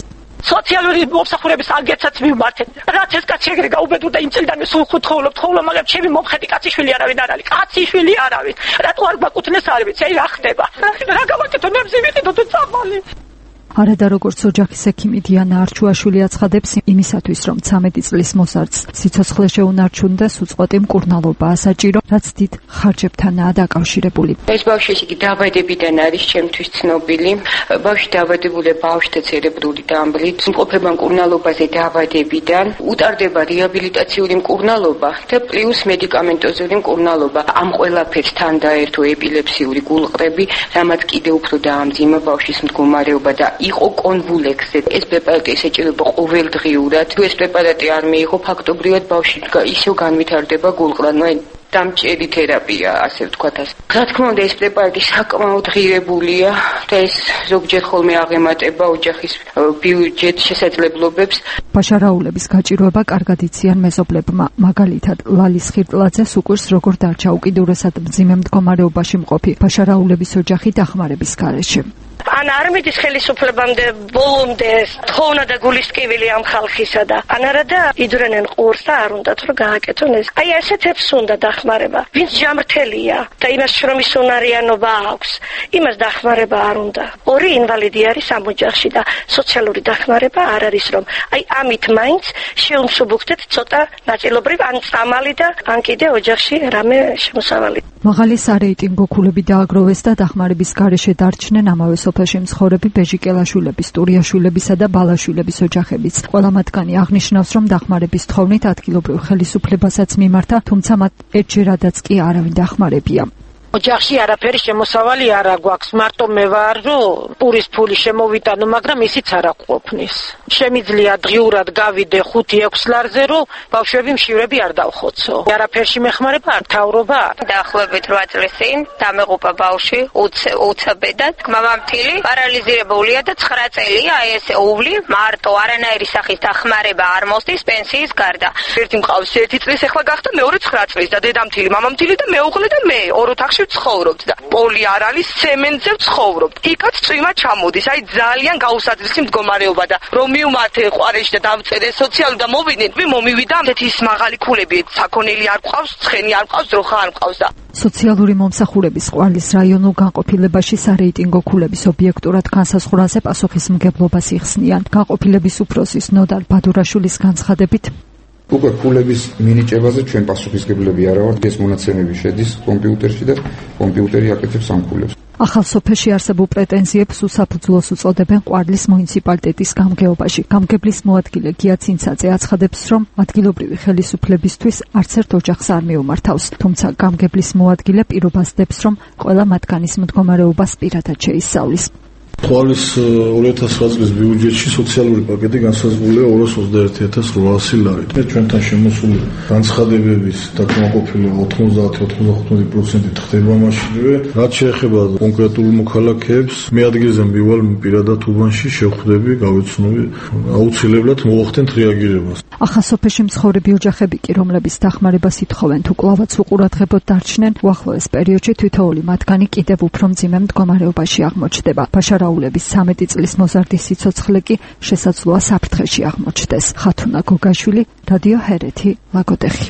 სოციალური მომსახურების ალგეცაც მივმართეთ. რაც ეს კაცი ეგრე გაუბედურდა იმ წელიდან სულ ხუთხოვლობ, თხოვლო, მაგრამ ჩემი მომხედი კაციშვილი არავინ არ არის. კაციშვილი არ არის. რატო არ გვაკუთვნეს არ ვიცი, აი რა ხდება. რა გავაკეთო, ნებზი ვიყიდო თუ წამალი. არადა როგორც ოჯახის ექიმი დიანა არჩუაშვილი აცხადებს იმისათვის, რომ ცამეტი წლის მოსარდს სიცოცხლე შეუნარჩუნდეს, უწყვეტი მკურნალობაა საჭირო, რაც დიდ ხარჯებთანაა დაკავშირებული. ეს ბავშვი ესე იგი დაავადებიდან არის ჩემთვის ცნობილი. ბავშვი დაავადებულია ბავშვთა ცერებრული დამბლით, იმყოფება მკურნალობაზე დაავადებიდან, უტარდება რეაბილიტაციური მკურნალობა და პლუს მედიკამენტოზური მკურნალობა. ამ ყველაფერს თან დაერთო ეპილეფსიური გულყრები, რამაც კიდევ უფრო დაამძიმა ბავშვის მდგომარეობა და იყო კონვულექსზე. ეს პრეპარატი ესეჭირება ყოველდღიურად. თუ ეს პრეპარატი არ მიიღო, ფაქტობრივად ბავშვი ისევ განვითარდება გულყრა. დამჭერი თერაპია, ასე ვთქვათ. რა თქმა უნდა, ეს პრეპარატი საკმაოდ ღირებულია და ეს ზოგჯერ ხოლმე აღემატება ოჯახის ბიუჯეტ შესაძლებლობებს. პაშარაულების გაჭირვება კარგად იციან მეზობლებმა. მაგალითად, ლალის ხირტლაძეს უკვირს როგორ დარჩა უკიდურესად მძიმე მდგომარეობაში მყოფი პაშარაულების ოჯახი დახმარების გარეშე. ან არ მიდის ხელისუფლებამდე ბოლომდე თხოვნა და გულისკივილი ამ ხალხისა და ან არა და იდრენენ ყურს და არ უნდათ რომ გააკეთონ ეს. აი ესეთებს უნდა დახმარება. ვინც ჯამრთელია და იმას შრომის უნარიანობა აქვს, იმას დახმარება არ უნდა. ორი ინვალიდი არის ამ ოჯახში და სოციალური დახმარება არ არის რომ აი ამით მაინც შეუმსუბუქდეთ ცოტა ნაწილობრივ ან წამალი და ან კიდე ოჯახში რამე შემოსავალი. მაღალი სარეიტინგო ქულები დააგროვეს და დახმარების გარეშე დარჩნენ ამავე სოფელში მცხოვრები ბეჟიკელაშვილების, ტურიაშვილებისა და ბალაშვილების ოჯახებიც. ყველა მათგანი აღნიშნავს, რომ დახმარების თხოვნით ადგილობრივ ხელისუფლებასაც მიმართა, თუმცა მათ ერთჯერადაც კი არავინ დახმარებია. ოჯახში არაფერი შემოსავალი არ აქვს. მარტო მე ვარ, რომ პურის ფული შემოვიტანო, მაგრამ ისიც არ აკვყოფნის. შემიძლია დღიურად გავიდე ხუთი ექვსი ლარზე, რომ ბავშვები მშივრები არ დავხოცო. არაფერში მეხმარება არ თავრობა. დაახლოებით რვა წლის წინ დამეღუპა ბავშვი უცაბედად, მამამთილი პარალიზირებულია და ცხრა წელია ეს უვლი, მარტო არანაირი სახის დახმარება არ მოსდის პენსიის გარდა. ერთი მყავს ერთი წლის, ახლა გახდა მეორე ცხრა წლის და დედამთილი, მამამთილი და მეუღლე და მე ორ ოთახში ვცხოვრობთ და პოლი არ არის, ცემენტზე ვცხოვრობთ. იქაც წვიმა ჩამოდის, აი ძალიან გაუსაძრისი მდგომარეობა და რომ მივმართე ყვარეში და დავწერე სოციალურ და მოვიდნენ, მე მომივიდა ეს მაღალი ქულები, საქონელი არ ყავს, ცხენი არ ყავს, დროხა არ ყავს და სოციალური მომსახურების ყვარლის რაიონულ განყოფილებაში სარეიტინგო ქულების ობიექტურად განსაზღვრაზე პასუხისმგებლობას იხსნიან. განყოფილების უფროსის ნოდარ ბადურაშვილის განცხადებით უკვე ქულების მინიჭებაზე ჩვენ პასუხისმგებლები არა ვართ. ეს მონაცემები შედის კომპიუტერში და კომპიუტერი აკეთებს ამ ქულებს. ახალ სოფელში არსებულ პრეტენზიებს უსაფუძვლოს უწოდებენ ყვარლის მუნიციპალიტეტის გამგეობაში. გამგებლის მოადგილე გია ცინცაძე აცხადებს, რომ ადგილობრივი ხელისუფლებისთვის არც ერთ ოჯახს არ მიუმართავს. თუმცა გამგებლის მოადგილე პირობას დებს, რომ ყველა მათგანის მდგომარეობას პირადად შეისწავლის. ყვარლის ორი ათას ცხრა წლის ბიუჯეტში სოციალური პაკეტი განსაზღვრულია ორას ოცდაერთი ათას რვაასი ლარით. ჩვენთან შემოსული განცხადებების დაკმაყოფილება ოთხმოცდაათი ოცდათხუთმეტი პროცენტით ხდება მაშინვე. რაც შეეხება კონკრეტულ მოქალაქეებს, მე ადგილზე მივვალ პირადად უბანში შევხვდები, გავეცნობი, აუცილებლად მოვახდენთ რეაგირებას. ახალსოფელში მცხოვრები ოჯახები კი, რომლებიც დახმარებას ითხოვენ, თუ კვლავაც უყურადღებოდ დარჩნენ, უახლოეს პერიოდში თითოეული მათგანი კიდევ უფრო მძიმე მდგომარეობაში აღმოჩნდება. პაშარაულების ცამეტი წლის მოზარდის სიცოცხლე კი შესაძლოა საფრთხეში აღმოჩნდეს. ხათუნა გოგაშვილი, რადიო ჰერეთი, ლაგოდეხი.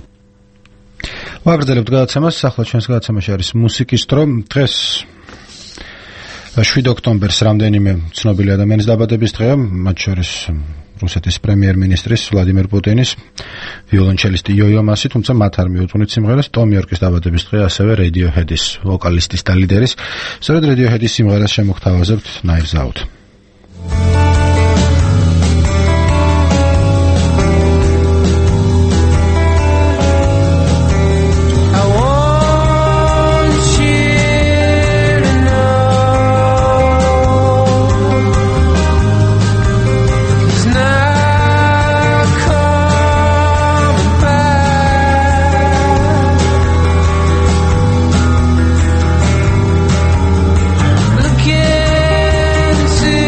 ვაგრძელებთ გადაცემას, ახლა ჩვენს გადაცემაში არის მუსიკის დრო. დღეს შვიდ ოქტომბერს რამდენიმე ცნობილი ადამიანის დაბადების დღეა, მათ შორის რუსეთის პრემიერ-მინისტრის ვლადიმერ პუტინის, ვიოლონჩელისტი იო-იო მასი, თუმცა მათ არ მიუძღვნით სიმღერას. ტომ იორკის დაბადების დღე ასევე Radiohead-ის ვოკალისტის და ლიდერის. სწორედ Radiohead-ის სიმღერას შემოგთავაზებთ Knives Out. See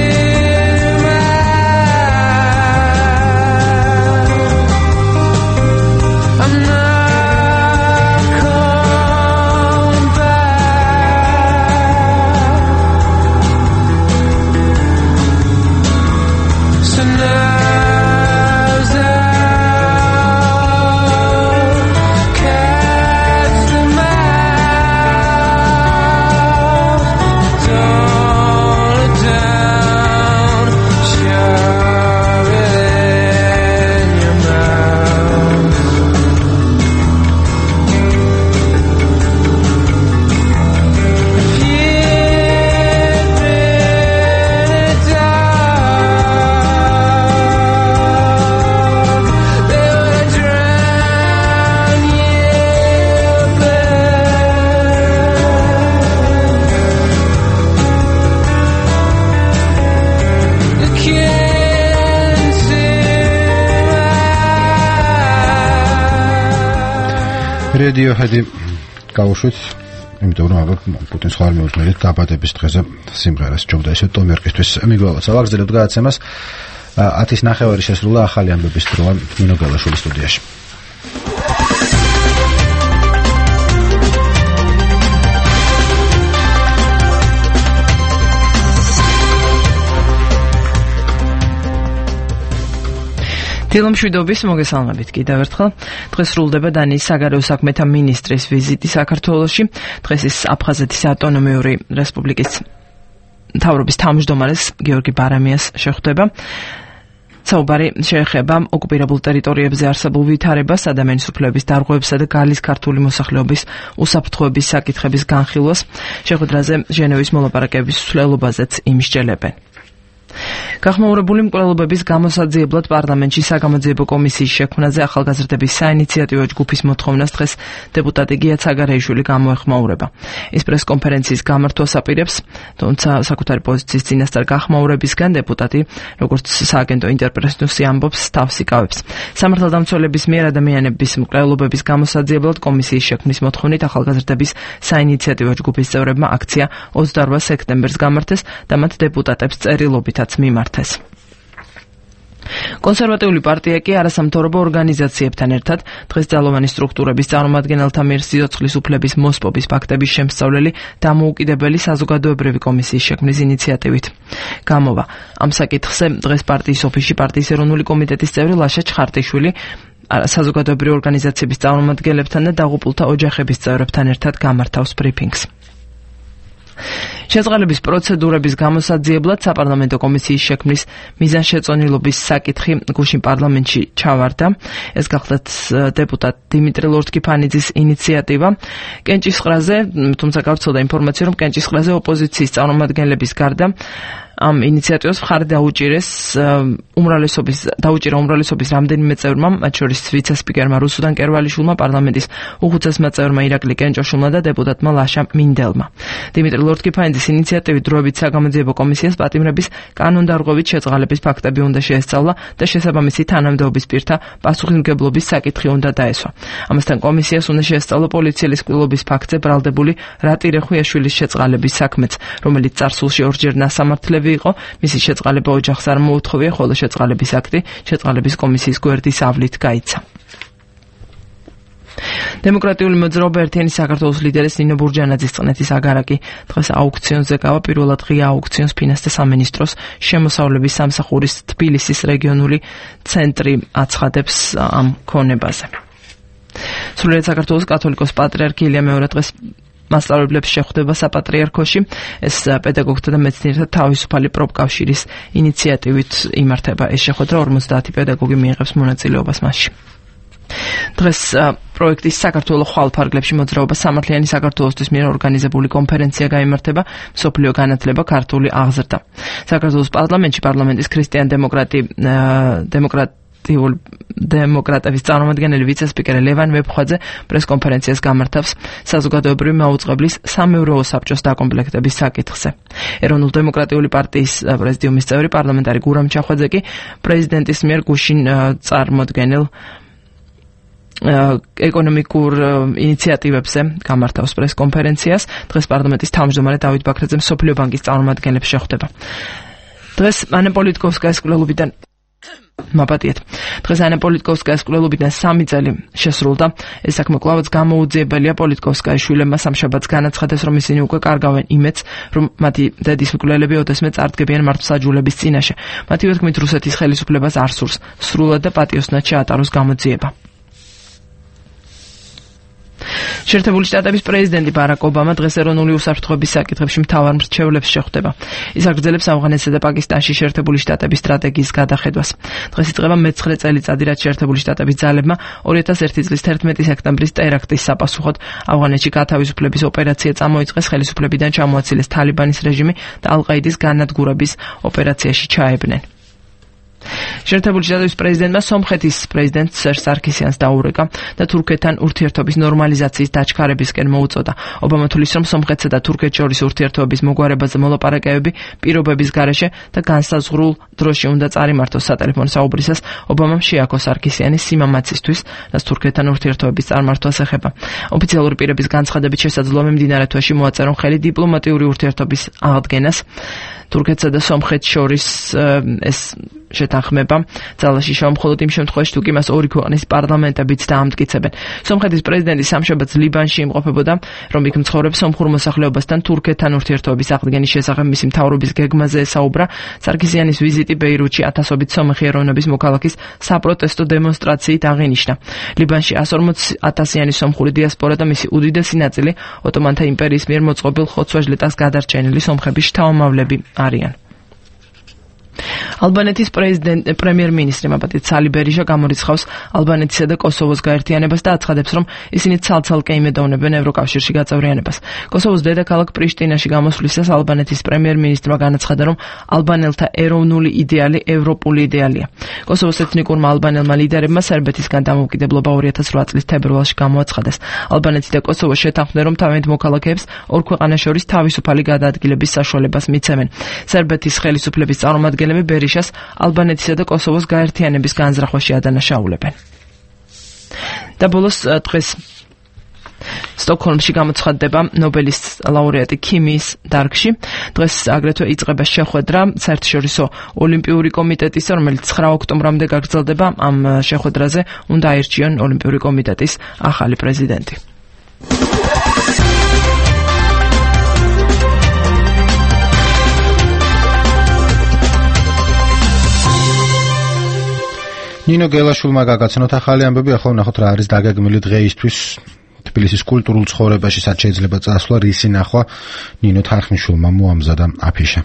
Radiohead-ი გავუშვით, იმიტომ რომ აბა პუტინს ხარ მეუძღვრით დაბადების დღეზე სიმღერას ჯობდა ესე ტომერკისთვის მიგვალოთ. ავაგზელებთ გადაცემას ათის ნახევარი შესრულა ახალი ამბების დროა ნინო გელაშვილის სტუდიაში. დილომშვიდობის მოგესალმებით კიდევ ერთხელ. დღეს სრულდება დანიის საგარეო საქმეთა მინისტრის ვიზიტი საქართველოში. დღეს ის აფხაზეთის ავტონომიური რესპუბლიკის მთავრობის თავმჯდომარეს გიორგი ბარამიას შეხვდება. საუბარი შეეხება ოკუპირებულ ტერიტორიებზე არსებულ ვითარებას, ადამიანის უფლებების დარღვევებსა და გალის ქართული მოსახლეობის უსაფრთხოების საკითხების განხილვას. შეხვედრაზე ჟენევის მოლაპარაკებების მსვლელობაზეც იმსჯელებენ. გახმაურებული მკვლელობების გამოსაძიებლად პარლამენტში საგამოძიებო კომისიის შექმნაზე ახალგაზრდების საინიციატივო ჯგუფის მოთხოვნას დღეს დეპუტატი გია ცაგარეიშვილი გამოეხმაურება. ის პრესკონფერენციის გამართვას აპირებს, თუმცა საკუთარი პოზიციის წინასწარ გახმაურებისგან დეპუტატი, როგორც სააგენტო ინტერპრეტაციაში ამბობს, თავს იკავებს. სამართალდამცველების მიერ ადამიანების მკვლელობების გამოსაძიებლად კომისიის შექმნის მოთხოვნით ახალგაზრდების საინიციატივო ჯგუფის წევრებმა აქცია ოცდაორ სექტემბერს გამართეს და მათ დეპუტატებს წერილობითაც მიმართეს. კონსერვატიული პარტია კი არასამთავრობო ორგანიზაციებთან ერთად დღეს ძალოვანი სტრუქტურების წარმომადგენელთა მიერ სიცოცხლის უფლების მოსპობის ფაქტების შემსწავლელი დამოუკიდებელი საზოგადოებრივი კომისიის შექმნის ინიციატივით გამოვა. ამ საკითხზე დღეს პარტიის ოფისში პარტიის ეროვნული კომიტეტის წევრი ლაშა ჩხარტიშვილი საზოგადოებრივი ორგანიზაციების წარმომადგენლებთან და დაღუპულთა ოჯახების წევრებთან ერთად გამართავს ბრიფინგს. შეწყალების პროცედურების გამოსაძიებლად საპარლამენტო კომისიის შექმნის მიზანშეწონილობის საკითხი გუშინ პარლამენტში ჩავარდა. ეს გახლდათ დეპუტატ დიმიტრი ლორთქიფანიძის ინიციატივა. კენჭისყრაზე, თუმცა გავრცელდა ინფორმაცია, რომ კენჭისყრაზე ოპოზიციის წარმომადგენლების გარდა ამ ინიციატივას მხარი დაუჭირეს უმრავლესობის დაუჭირა უმრავლესობის რამდენიმე წევრმა, მათ შორის ვიცე-სპიკერმა რუსუდან კერვალიშვილმა, პარლამენტის უხუცესმა წევრმა ირაკლი კენჭოშვილმა და დეპუტატმა ლაშა მინდელმა. დიმიტრი ლორთქიფანიძის ინიციატივით დროებით საგამოძიებო კომისიას პატიმრების კანონდარღვევით შეწყალების ფაქტები უნდა შეესწავლა და შესაბამისი თანამდებობის პირთა პასუხისმგებლობის საკითხი უნდა დაესვა. ამასთან კომისიას უნდა შეესწავლა პოლიციელის კვლევების ფაქტზე ბრალდებული რატი რეხვიაშვილის შეწყალების საქმეც, რომელიც წარსულში ორჯერ ნასამართლე იყო, მისი შეწყალება ოჯახს არ მოუთხოვია, ხოლო შეწყალების აქტი შეწყალების კომისიის გვერდის ავლით გაიცა. დემოკრატიული მოძრაობა ერთიანი საქართველოს ლიდერის ნინო ბურჯანაძის წყნეთის აგარაკი დღეს აუქციონზე გავა. პირველად ღია აუქციონს ფინანსთა სამინისტროს შემოსავლების სამსახურის თბილისის რეგიონული ცენტრი აცხადებს ამ ქონებაზე. სრულიად საქართველოს კათოლიკოს პატრიარქი ილია მეორე დღეს მასწავლებლებს შეხვდება საპატრიარქოში. ეს პედაგოგთა და მეცნიერთა თავისუფალი პროფკავშირის ინიციატივით იმართება. ეს შეხვედრა ორმოცდაათი პედაგოგი მიიღებს მონაწილეობას მასში. დღეს პროექტის საქართველოს ხვალ-ფარგლებში მოძრაობა სამართლიანი საქართველოსთვის მიერ ორგანიზებული კონფერენცია გაიმართება. მსოფლიო განათლება ქართული აღზრდა. საქართველოს პარლამენტში პარლამენტის ქრისტიან-დემოკრატი დემოკრატ დემოკრატების წარმომადგენელი ვიცე-სპიკერი ლევან ვეფხვაძე პრესკონფერენციას გამართავს საზოგადოებრივი მაუწყებლის სამეურვეო საბჭოს დაკომპლექტების საკითხზე. ეროვნულ დემოკრატიული პარტიის პრეზიდიუმის წევრი პარლამენტარი გურამ ჩახვაძე კი პრეზიდენტის მიერ გუშინ წარმოდგენილ ეკონომიკურ ინიციატივებზე გამართავს პრესკონფერენციას. დღეს პარლამენტის თავმჯდომარე დავით ბაქრაძე მსოფლიო ბანკის წარმომადგენლებს შეხვდება. დღეს ანა პოლიტკოვსკაის კვლელობიდან მაპატიეთ. დღეს ანა პოლიტკოვსკაის კვლელობიდან სამი წელი შესრულდა. ეს საქმე კვლავაც გამოუძიებელია. პოლიტკოვსკაის შვილებმა სამშაბათს განაცხადეს, რომ ისინი უკვე კარგავენ იმედს, რომ მათი დედის მკვლელები ოდესმე წარდგებიან მართლმსაჯულების წინაშე. მათი თქმით, რუსეთის ხელისუფლებას არ სურს სრულად და პატიოსნად შეატაროს გამოძიება. შეერთებული შტატების პრეზიდენტი ბარაკ ობამა დღეს ეროვნული უსაფრთხოების საკითხებში მთავარ მრჩევლებს შეხვდება. ის აგრძელებს ავღანეთსა და პაკისტანში შეერთებული შტატების სტრატეგიის გადახედვას. დღეს იწყება მეცხრე წელიწადი, რაც შეერთებული შტატების ძალებმა ორი ათას ერთი წლის თერთმეტი სექტემბრის ტერაქტის საპასუხოდ ავღანეთში გათავისუფლების ოპერაცია წამოიწყეს, ხელისუფლებიდან ჩამოაცილეს თალიბანის რეჟიმი და ალ-ყაიდის განადგურების ოპერაციაში ჩაებნენ. შეერთებული შტატების პრეზიდენტმა სომხეთის პრეზიდენტ სერჟ სარქისიანს დაურეკა და თურქეთთან ურთიერთობის ნორმალიზაციის დაჩქარებისკენ მოუწოდა. ობამა თulis, რომ სომხეთსა და თურქეთს შორის ურთიერთობების მოგვარებაზე მოლაპარაკებები პირობების გარეშე და განსაზღვრულ დროში უნდა წარიმართოს. სატელეფონო საუბრისას ობამამ შეაქო სარქისიანის სიმამაცისთვის, რაც თურქეთთან ურთიერთობების წარმართვას ეხება. ოფიციალური პირების განცხადებით შესაძლოა მიმდინარე თვეში მოაწერონ ხელი დიპლომატიური ურთიერთობის აღდგენას. თურქეთსა და სომხეთს შორის ეს შეთანხმება ძალაში შევა მხოლოდ იმ შემთხვევაში, თუ კი მას ორი ქვეყნის პარლამენტებიც დაამტკიცებენ. სომხეთის პრეზიდენტი სამშაბათს ლიბანში იმყოფებოდა, რომ იქ მცხოვრებ სომხურ მოსახლეობასთან თურქეთთან ურთიერთობის აღდგენის შესახებ მისი მთავრობის გეგმაზე ესაუბრა. სარქისიანის ვიზიტი ბეირუთში ათასობით სომეხი ეროვნების მოქალაქის საპროტესტო დემონსტრაციით აღინიშნა. ლიბანში εκατს ორმოცი ათასიანი სომხური დიასპორა და მისი უდიდესი ნაწილი ოტომანთა იმპერიის მიერ მოწყობილ ხოცვა-ჟლეტას გადარჩენილი სომხების შთამომავლები არიან. ალბანეთის პრეზიდენტ პრემიერ-მინისტრი მაპატიეთ სალი ბერიჟა გამორიცხავს ალბანეთისა და კოსოვოს გაერთიანებას და აცხადებს, რომ ისინი ცალ-ცალკე იმედოვნებენ ევროკავშირში გაწევრიანებას. კოსოვოს დედაქალაქ პრიშტინაში გამოსვლისას ალბანეთის პრემიერ-მინისტრმა განაცხადა, რომ ალბანელთა ეროვნული იდეალი ევროპული იდეალია. კოსოვოს ეთნიკურმა ალბანელმა ლიდერებმა სერბეთისგან დამოუკიდებლობა ორი ათას რვა წლის თებერვალში გამოაცხადეს. ალბანეთი და კოსოვო შეთანხმდნენ, რომ თავიანთ მოქალაქეებს ორ ქვეყანას შორის თავისუფალი გადაადგილების საშუალებას მიცემენ. სერბეთის ხელისუფლების წარმომადგენლები ბერიშას ალბანეთისა და კოსოვოს გაერთიანების განზრახვაში ადანაშაულებენ. და ბოლოს დღეს სტოკჰოლმში გამოცხადდება ნობელის ლაურეატი ქიმიის დარგში. დღეს აგრეთვე იწყება შეხვედრა საერთაშორისო ოლიმპიური კომიტეტის, რომელიც ცხრა ოქტომბრამდე გაგრძელდება. ამ შეხვედრაზე უნდა აირჩიონ ოლიმპიური კომიტეტის ახალი პრეზიდენტი. ნინო გელაშვილმა გაგაცნოთ ახალი ამბები. ახლა ვნახოთ რა არის დაგეგმილი დღეისთვის თბილისის კულტურულ ცხოვრებაში, სად შეიძლება წასვლა, რისი ნახვა. ნინო თარხნიშვილმა მოამზადა აფიშა.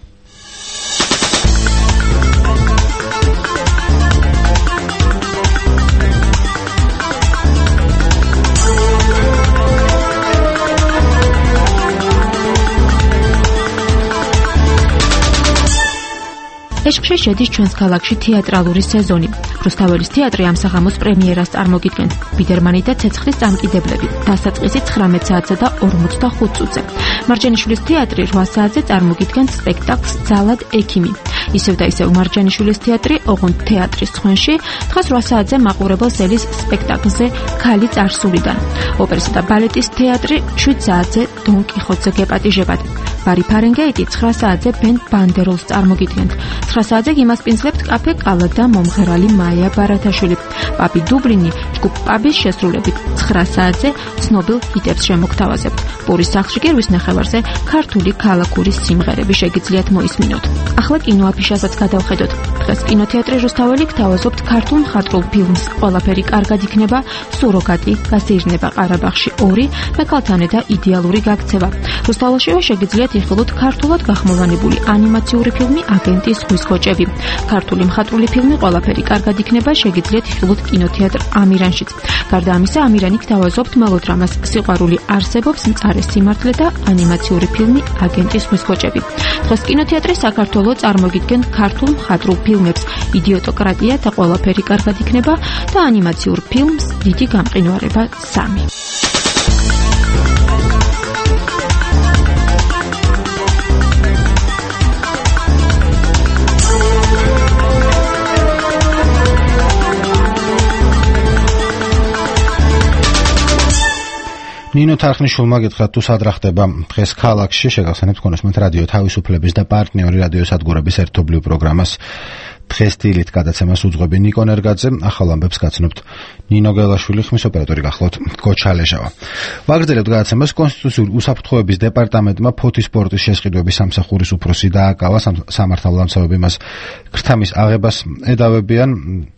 ეშხში შედის ჩვენს ქალაქში თეატრალური სეზონი. რუსთაველის თეატრი ამ საღამოს პრემიერას წარმოგიდგენს. ბიდერმანი და ცეცხლის წამკიდებლები. დასაწყისი ცხრამეტ საათსა და ორმოცდახუთ წუთზე. მარჯანიშვილის თეატრი რვა საათზე წარმოგიდგენს სპექტაკლს ძალად ექიმი. ისევ და ისევ მარჯანიშვილის თეატრი ოღონდ თეატრის ცხენში დღეს რვა საათზე მაყურებელს ელის სპექტაკლზე ქალი წარსულიდან. ოპერისა და ბალეტის თეატრი შვიდ საათზე დონ კიხოტზე გეპატიჟებათ. ბარი ფარენგეიტი ცხრა საათზე ბენ ბანდეროლს წარმოგიდგენთ. ცხრა საათზე იმასპინძლებთ კაფე კალა და მომღერალი მაია ბარათაშვილი. პაპი დუბლინი ჯგუფ პაბის შესრულებით ცხრა საათზე ცნობილ ჰიტებს შემოგთავაზებთ. პურის სახლში გერვის ნახევარზე ქართული ქალაქური სიმღერები შეგიძლიათ მოისმინოთ. ახლა კინოაფიშასაც გადავხედოთ. დღეს კინოთეატრი რუსთაველი გთავაზობთ ქართულ მხატვრულ ფილმს ყველაფერი კარგად იქნება, სუროგატი, გასეირნება ყარაბაღში ორი, მექალთანე და იდეალური გაქცევა. რუსთაველშივე შეგიძლიათ იხილოთ ქართულად გახმოვანებული ანიმაციური ფილმი აგენტი ზღვის კოჭები. ქართული მხატვრული ფილმი ყველაფერი კარგად იქნება შეგიძლიათ იხილოთ კინოთეატრ ამირანშიც. გარდა ამისა, ამირანი გთავაზობთ მელოდრამას სიყვარული არსებობს, მწარე სიმართლე და ანიმაციური ფილმი აგენტი ზღვის კოჭები. დღეს კინოთეატრი საქართველო წარმოგიდგენ ქართულ მხატვრულ ფილმებს იდიოტოკრატია და ყველაფერი კარგად იქნება და ანიმაციურ ფილმს დიდი გამყინვარება სამი. ნინო თარხნიშვილმა გითხრათ თუ სად რა ხდება დღეს ქალაქში, შეგახსენებთ გქონდეს მათ რადიო თავისუფლების და პარტნიორი რადიოსადგურების ერთობლივ პროგრამას დღეს დილით გადაცემას უძღვები ნიკო ნერგაძე, ახალ ამბებს გაცნობთ ნინო გელაშვილი, ხმის ოპერატორი გახლავთ გოჩალეჟავა. ვაგრძელებთ გადაცემას. კონსტიტუციური უსაფრთხოების დეპარტამენტმა ფოთის სპორტის შესყიდვების სამსახურის უფროსი დააკავა, სამართალდამცავები მას ქრთამის აღებას ედავებიან.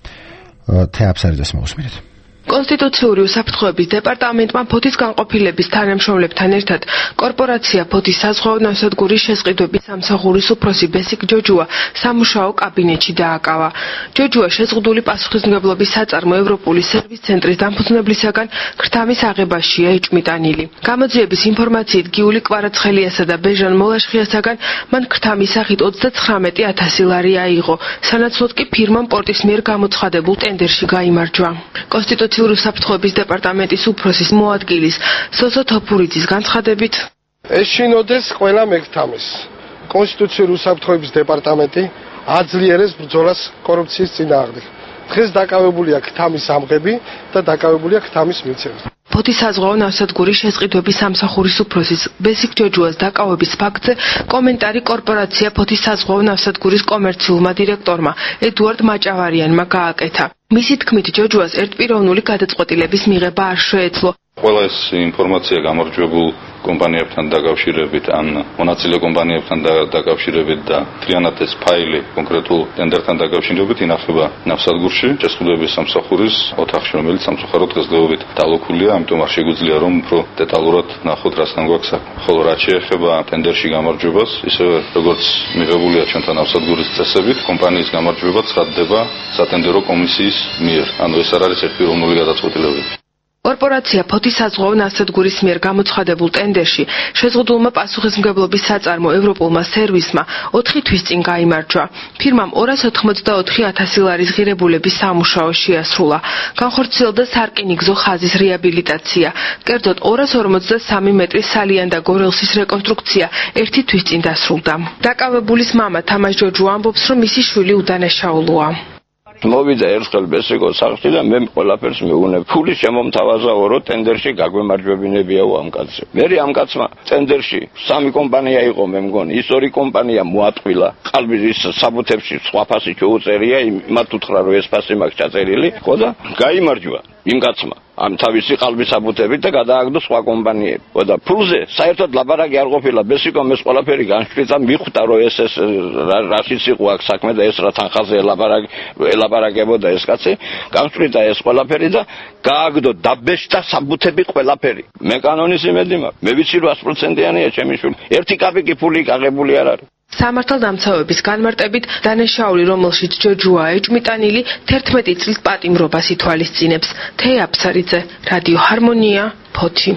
თეაფსარიძეს მოусმინეთ. კონსტიტუციური უსაფრთხოების დეპარტამენტმა ფოთის განყოფილების თანამშრომლებთან ერთად კორპორაცია ფოთის საზღვაო ნავსადგურის შესყიდვების სამსახურის უფროსი ბესიკ ჯოჯუა სამუშაო კაბინეტში დააკავა. ჯოჯუა შეზღუდული პასუხისმგებლობის საწარმო ევროპული სერვის ცენტრის დამფუძნებლისაგან ქრთამის აღებაშია იჭმიტანილი. გამოძიების ინფორმაციით გიული კვარაცხელიასა და ბეჟან მოლაშხიასაგან მან ქრთამის სახით ოცდათხრამეტი ათასი ლარი აიღო, სანაცვლოდ კი ფირმამ პორტის მიერ გამოცხადებულ ტენდერში გაიმარჯვა. კონსტიტუციური უსაფრთხოების დეპარტამენტის უფროსის მოადგილის სოსო თოფურიძის განცხადებით, ეს შინოდეს ყველა მეკრთამის. კონსტიტუციური უსაფრთხოების დეპარტამენტი აძლიერებს ბრძოლას კორუფციის წინააღმდეგ. დღეს დაკავებულია ქრთამის ამღები და დაკავებულია ქრთამის მიცემა. ფოთის საზღვაო ნავსადგურის შესყიდვების სამსახურის უფროსის ბესიკ ჯოჯუას დაკავების ფაქტზე კომენტარი კორპორაცია ფოთის საზღვაო ნავსადგურის კომერციულმა დირექტორმა ედუარდ მაჭავარიანმა გააკეთა. მისი თქმით, ჯოჯუას ერთპიროვნული გადაწყვეტილების მიღება არ შეეძლო. ყველა ეს ინფორმაცია გამარჯვებულ კომპანიებთან დაკავშირებით ან მონაწილე კომპანიებთან დაკავშირებით და მთლიანად ეს ფაილი კონკრეტულ ტენდერთან დაკავშირებით ინახება ნავსადგურში შესყიდვების სამსახურის ოთახში, რომელიც სამწუხაროდ დღესდღეობით დალოქულია, ამიტომ არ შეგვიძლია რომ უფრო დეტალურად ნახოთ რასთან გვაქვს საქმე. ხოლო რაც შეეხება ტენდერში გამარჯვებას, ისევე როგორც მიღებულია ჩვენთან ნავსადგურის წესებით, კომპანიის გამარჯვება ცხადდება სატენდერო კომისიის მიერ. ანუ ეს არ არის ერთპიროვნული გადაწყვეტილებები. კორპორაცია ფოთის საზღვაო ნავსადგურის მიერ გამოცხადებულ ტენდერში შეზღუდულმა პასუხისმგებლობის საწარმო ევროპულმა სერვისმა ოთხი თვის წინ გაიმარჯვა. ფირმამ ორას ოთხმოცდაოთხი ათასი ლარის ღირებულების სამუშაო შეასრულა. განხორციელდა სარკინიგზო ხაზის რეაბილიტაცია. კერძოდ ორას ორმოცდასამი მეტრის სალიანდაგო რელსის რეკონსტრუქცია ერთი თვის წინ დასრულდა. დაკავებულის მამა თამაშ ჯოჯუა ამბობს, რომ მისი შვილი უდანაშაულოა. მოვიდა ერთხელ ბესიკო სახლში და მე ყველაფერს მეუნე. ფული შემომთავაზაო, რომ ტენდერში გაგვემარჯვებინებიაო ამ კაცზე. მე ამ კაცმა ტენდერში სამი კომპანია იყო, მე მგონი, ის ორი კომპანია მოატყვილა. ყალბის საბუთებში სხვა ფასი შეუწერია, იმათ უთხრა რომ ეს ფასი მაქვს ჩაწერილი, ხო და გაიმარჯვა იმ კაცმა. ამ თავისი ყალბის საბუთებით და გადააგდო სხვა კომპანიები. ხო და ფულზე საერთოდ ლაბარაკი არ ყოფილა. ბესიკომ ეს ყველაფერი განშტვიცა, მიხვდა რომ ეს ეს რაშიც იყო აქ საქმე და ეს რა თანხაზე ელაბარაკი ელაბარაკებოდა ეს კაცი. განშტვიცა ეს ყველაფერი და გააგდო დაბეშდა საბუთები ყველაფერი. მე კანონის იმედი მაქვს. მე ვიცი რომ ათი პროცენტიანია ჩემი შვილი. ერთი კაპიკი ფული გაღებული არ არის. სამართალდამცავების განმარტებით დანაშაული, რომელშიც ჯოჯუაა ეჭმიტანილი, თერთმეტი წლის პატიმრობას ითვალისწინებს. თეაფსარიძე, რადიო ჰარმონია, ფოთი.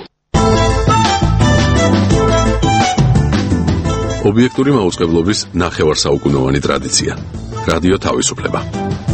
ობიექტური მაუწყებლობის ნახევარსაუკუნოვანი ტრადიცია. რადიო თავისუფლება.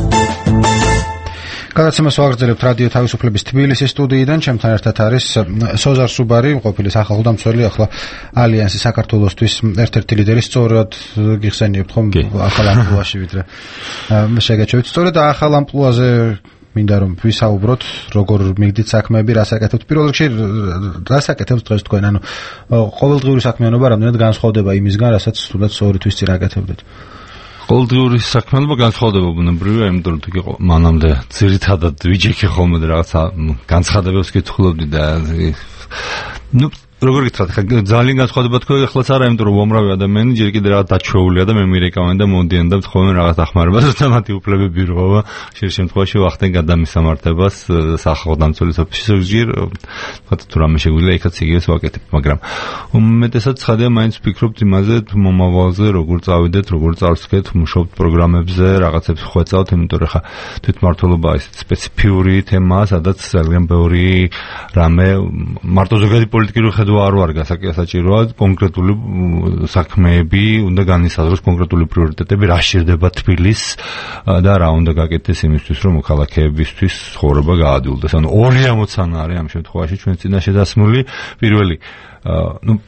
გადაცემას ვაგრძელებთ რადიო თავისუფლების თბილისის სტუდიიდან. ჩემთან ერთად არის სოზარ სუბარი, ყოფილი სახალხო-დამცველი, ახლა ალიანსის საქართველოსთვის ერთ-ერთი ლიდერი. სწორად გიხსენიებთ ხომ ახალ ამპლუაში ვიდრე შეგეჩვევით. სწორედ ახალ ამპლუაზე მინდა რომ ვისაუბროთ, როგორ მიგდით საქმეები, რას აკეთებთ. პირველ რიგში რას აკეთებთ დღეს თქვენ? ანუ ყოველდღიური საქმიანობა რამდენად განსხვავდება იმისგან, რასაც თუნდაც ორი თვის წინ აკეთებდეთ? ყოველდღიური საქმიანობა განსხვავდება ბუნებრივია, იმიტომ რომ თქო მანამდე ძირითადად ვიჯექი ხოლმე რაღაცა განცხადებებს კითხულობდი და ნუ როგორ გითხრათ, ხა ძალიან განსხვავდება თქო ეხლაც არა, იმიტომ რომ უამრავი ადამიანი ჯერ კიდე რაღაც დაჩვეულია და მე მირეკავენ და მომდიან და თხოვენ რაღაც ახმარებას და მათი უფლებები ირღვევა. შეიძლება შემთხვევაში ვახდენ გადამისამართებას სახალხო-დამცველის ოფისში ზოგჯერ, თქვათ თუ რამე შეგვიძლია იქაც იგივეს ვაკეთებ, მაგრამ უმეტესად ცხადია მაინც ვფიქრობთ იმაზე, თუ მომავალზე როგორ წავიდეთ, როგორ წავსკეთ, მუშაობთ პროგრამებზე, რაღაცებს ხვეწავთ, იმიტომ რომ ხა თვითმმართველობა ისეთ სპეციფიური თემაა, სადაც ძალიან ბევრი რამე მარტო ზოგადი პოლიტიკური არ ვარ გასაკეთებია კონკრეტული საქმეები უნდა განისაზღვროს კონკრეტული პრიორიტეტები რა შეიძლება თბილისს და რა უნდა გაკეთდეს იმისთვის რომ მოქალაქეებისთვის ცხოვრება გაადვილდეს. ანუ ორი ამოცანა არის ამ შემთხვევაში ჩვენ წინაშე დასმული. პირველი ნუ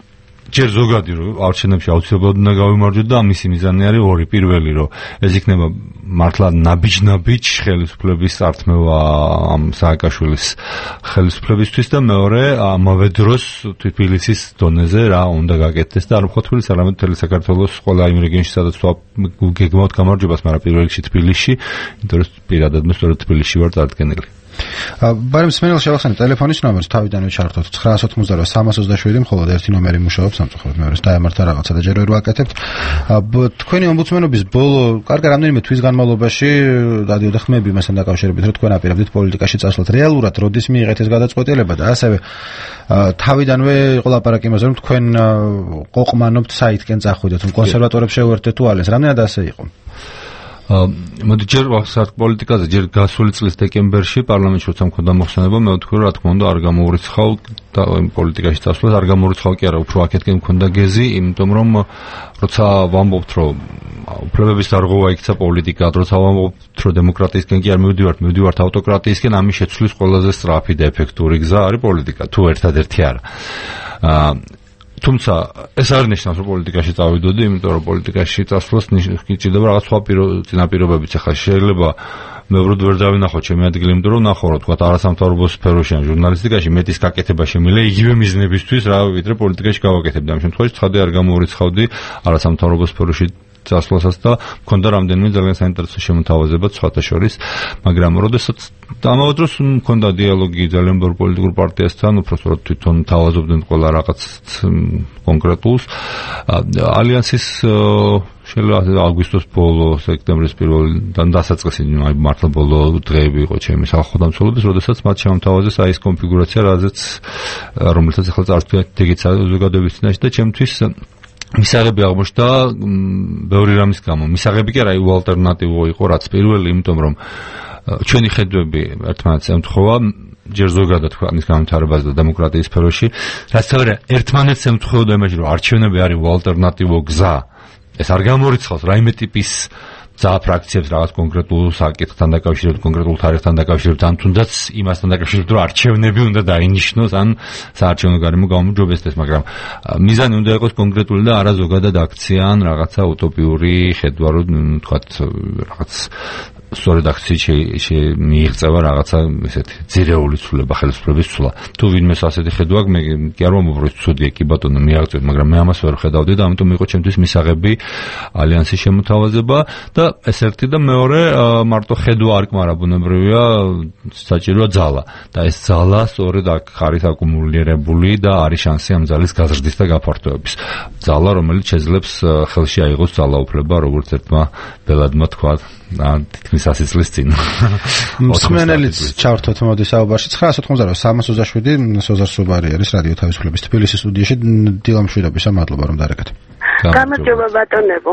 ჯერ ზოგადი რომ არჩევნებში აუცილებლად უნდა გავიმარჯვოთ და ამისი მიზანი არის ორი. პირველი რომ ეს იქნება მართლა ნაბიჯ-ნაბიჯ ხელისუფლების ართმევა ამ სააკაშვილის ხელისუფლებისთვის და მეორე ამავე დროს თბილისის დონეზე რა უნდა გაკეთდეს და არ მხოლოდ თბილისს, არამედ მთელი საქართველოს ყველა იმ რეგიონში, სადაც გეგმავთ გამარჯვებას, მაგრამ პირველ რიგში თბილისში, იმიტომ რომ პირადად მე სწორედ თბილისში ვარ წარდგენილი. ბარემ სმენელს შევახსენე ტელეფონის ნომერს თავიდანვე ჩართოთ ცხრაას ოცდაოთხმოცდაოთხ სამას ოცდაშვიდი მხოლოდ ერთი ნომერი მუშაობს სამწუხაროდ მეორეს დაემართა რაღაცა და ჯერ ვერ ვაკეთებთ. თქვენი ომბუდსმენობის ბოლო კარგი რამდენიმე თვის განმავლობაში დადიოდა ხმები მასთან დაკავშირებით რომ თქვენ აპირებდით პოლიტიკაში წასვლათ. რეალურად როდის მიიღეთ ეს გადაწყვეტილება და ასევე თავიდანვე იყო ლაპარაკი იმაზე რომ თქვენ ყოყმანობთ საითკენ წახვიდეთ რომ კონსერვატორებს შეუერთდეთ თუ ალეს რამდენად ასე იყო? მოდი ჯერ ვახსოვთ პოლიტიკაზე ჯერ გასული წლის დეკემბერში პარლამენტში როცა მქონდა მოხსენება მე ვთქვი რომ რა თქმა უნდა არ გამოურიცხავ და პოლიტიკაში წასვლას არ გამოურიცხავ კი არა უფრო აქეთკენ მქონდა გეზი იმიტომ რომ როცა ვამბობთ რომ უფლებების დარღვევა იქცა პოლიტიკად როცა ვამბობთ რომ დემოკრატიისკენ კი არ მივდივართ მივდივართ ავტოკრატიისკენ ამის შეცვლის ყველაზე სწრაფი და ეფექტური გზა არის პოლიტიკა თუ ერთადერთი არა თუმცა ეს არ ნიშნავს რომ პოლიტიკაში წავიდოდი, იმიტომ რომ პოლიტიკაში წასვლას ნიშნავს რაღაც სხვა წინაპირობებიც. ახლა შეიძლება მე ვროდ ვერ დავინახო ჩემი ადგილი, იმიტომ რომ ნახო რომ თქვა არასამთავრობო სფეროში ან ჟურნალისტიკაში მეტის გაკეთება შემიძლია იგივე მიზნებისთვის რა ვიდრე პოლიტიკაში გავაკეთებდი. ამ შემთხვევაში ცხადე არ გამოურიცხავდი არასამთავრობო სფეროში წასვლასაც და მქონდა რამდენიმე ძალიან საინტერესო შემოთავაზება სხვათა შორის, მაგრამ როდესაც ამავე დროს მქონდა დიალოგი ძალიან ბევრ პოლიტიკურ პარტიასთან, უბრალოდ თვითონ თავაზობდნენ ყველა რაღაც კონკრეტულს. ალიანსის შეიძლება აგვისტოს ბოლო, სექტემბრის პირველიდან დასაწყისი, აი მართლა ბოლო დღეები იყო ჩემი სახელმწიფოების, როდესაც მათ შემოთავაზეს აი ეს კონფიგურაცია, რაზეც რომელსაც ახლა წარსდგა დეგიც საზოგადოების წინაშე და ჩემთვის მისაღები აღმოჩნდა ბევრი რამის გამო. მისაღები კი არა, ალტერნატივო იყო, რაც პირველი, იმიტომ რომ ჩვენი ხედვები ერთმანეთს ემთხვევა, ჯერ ზოგადად ქვეყნის განვითარებაზე და დემოკრატიის სფეროში, რაც თავი ერთმანეთს ემთხვეოდა იმაში, რომ არჩევნები არის ალტერნატივო გზა. ეს არ გამორიცხავს რაიმე ტიპის ძა ფრაქციებს რაღაც კონკრეტულ საკითხთან დაკავშირებით, კონკრეტულ თარიღთან დაკავშირებით, ან თუნდაც იმასთან დაკავშირებით, რომ არჩევნები უნდა დაინიშნოს, ან საარჩევნო გარემო გაუმჯობესდეს, მაგრამ მიზანი უნდა იყოს კონკრეტული და არა ზოგადად აქცია ან რაღაცა უტოპიური ხედვა, რომ თქვათ რაღაც სწორედ აქციით მიიღწევა რაღაცა ესეთი ძირეული ცვლილება, ხელისუფლების ცვლა. თუ ვინმეს ასეთი ხედვა აქვს, მე კი არ ვამბობ, რომ ცუდია, კი ბატონო, მიაღწევთ, მაგრამ მე ამას ვერ ხედავდი და ამიტომ იყო ჩემთვის მისაღები ალიანსის შემოთავაზება და ეს ერთი და მეორე მარტო ხედვა არ კმარა ბუნებრივია, საჭიროა ძალა და ეს ძალა სწორედ აქ არის აკუმულირებული და არის შანსი ამ ძალის გაზრდის და გაფართოების. ძალა, რომელიც შეძლებს ხელში აიღოს ძალაუფლება, როგორც ერთმა ბელადმა თქვა და თითქმის ასი წლის წინ. მსმენელიც ჩავერთოთ მოდი საუბარში. ცხრაას ოცდაოთხ სამას ოცდაშვიდი სოზარ სუბარი არის რადიო თავისუფლების თბილისის სტუდიაში. დილა მშვიდობისა, მადლობა რომ დარეკეთ. გამარჯობა ბატონებო.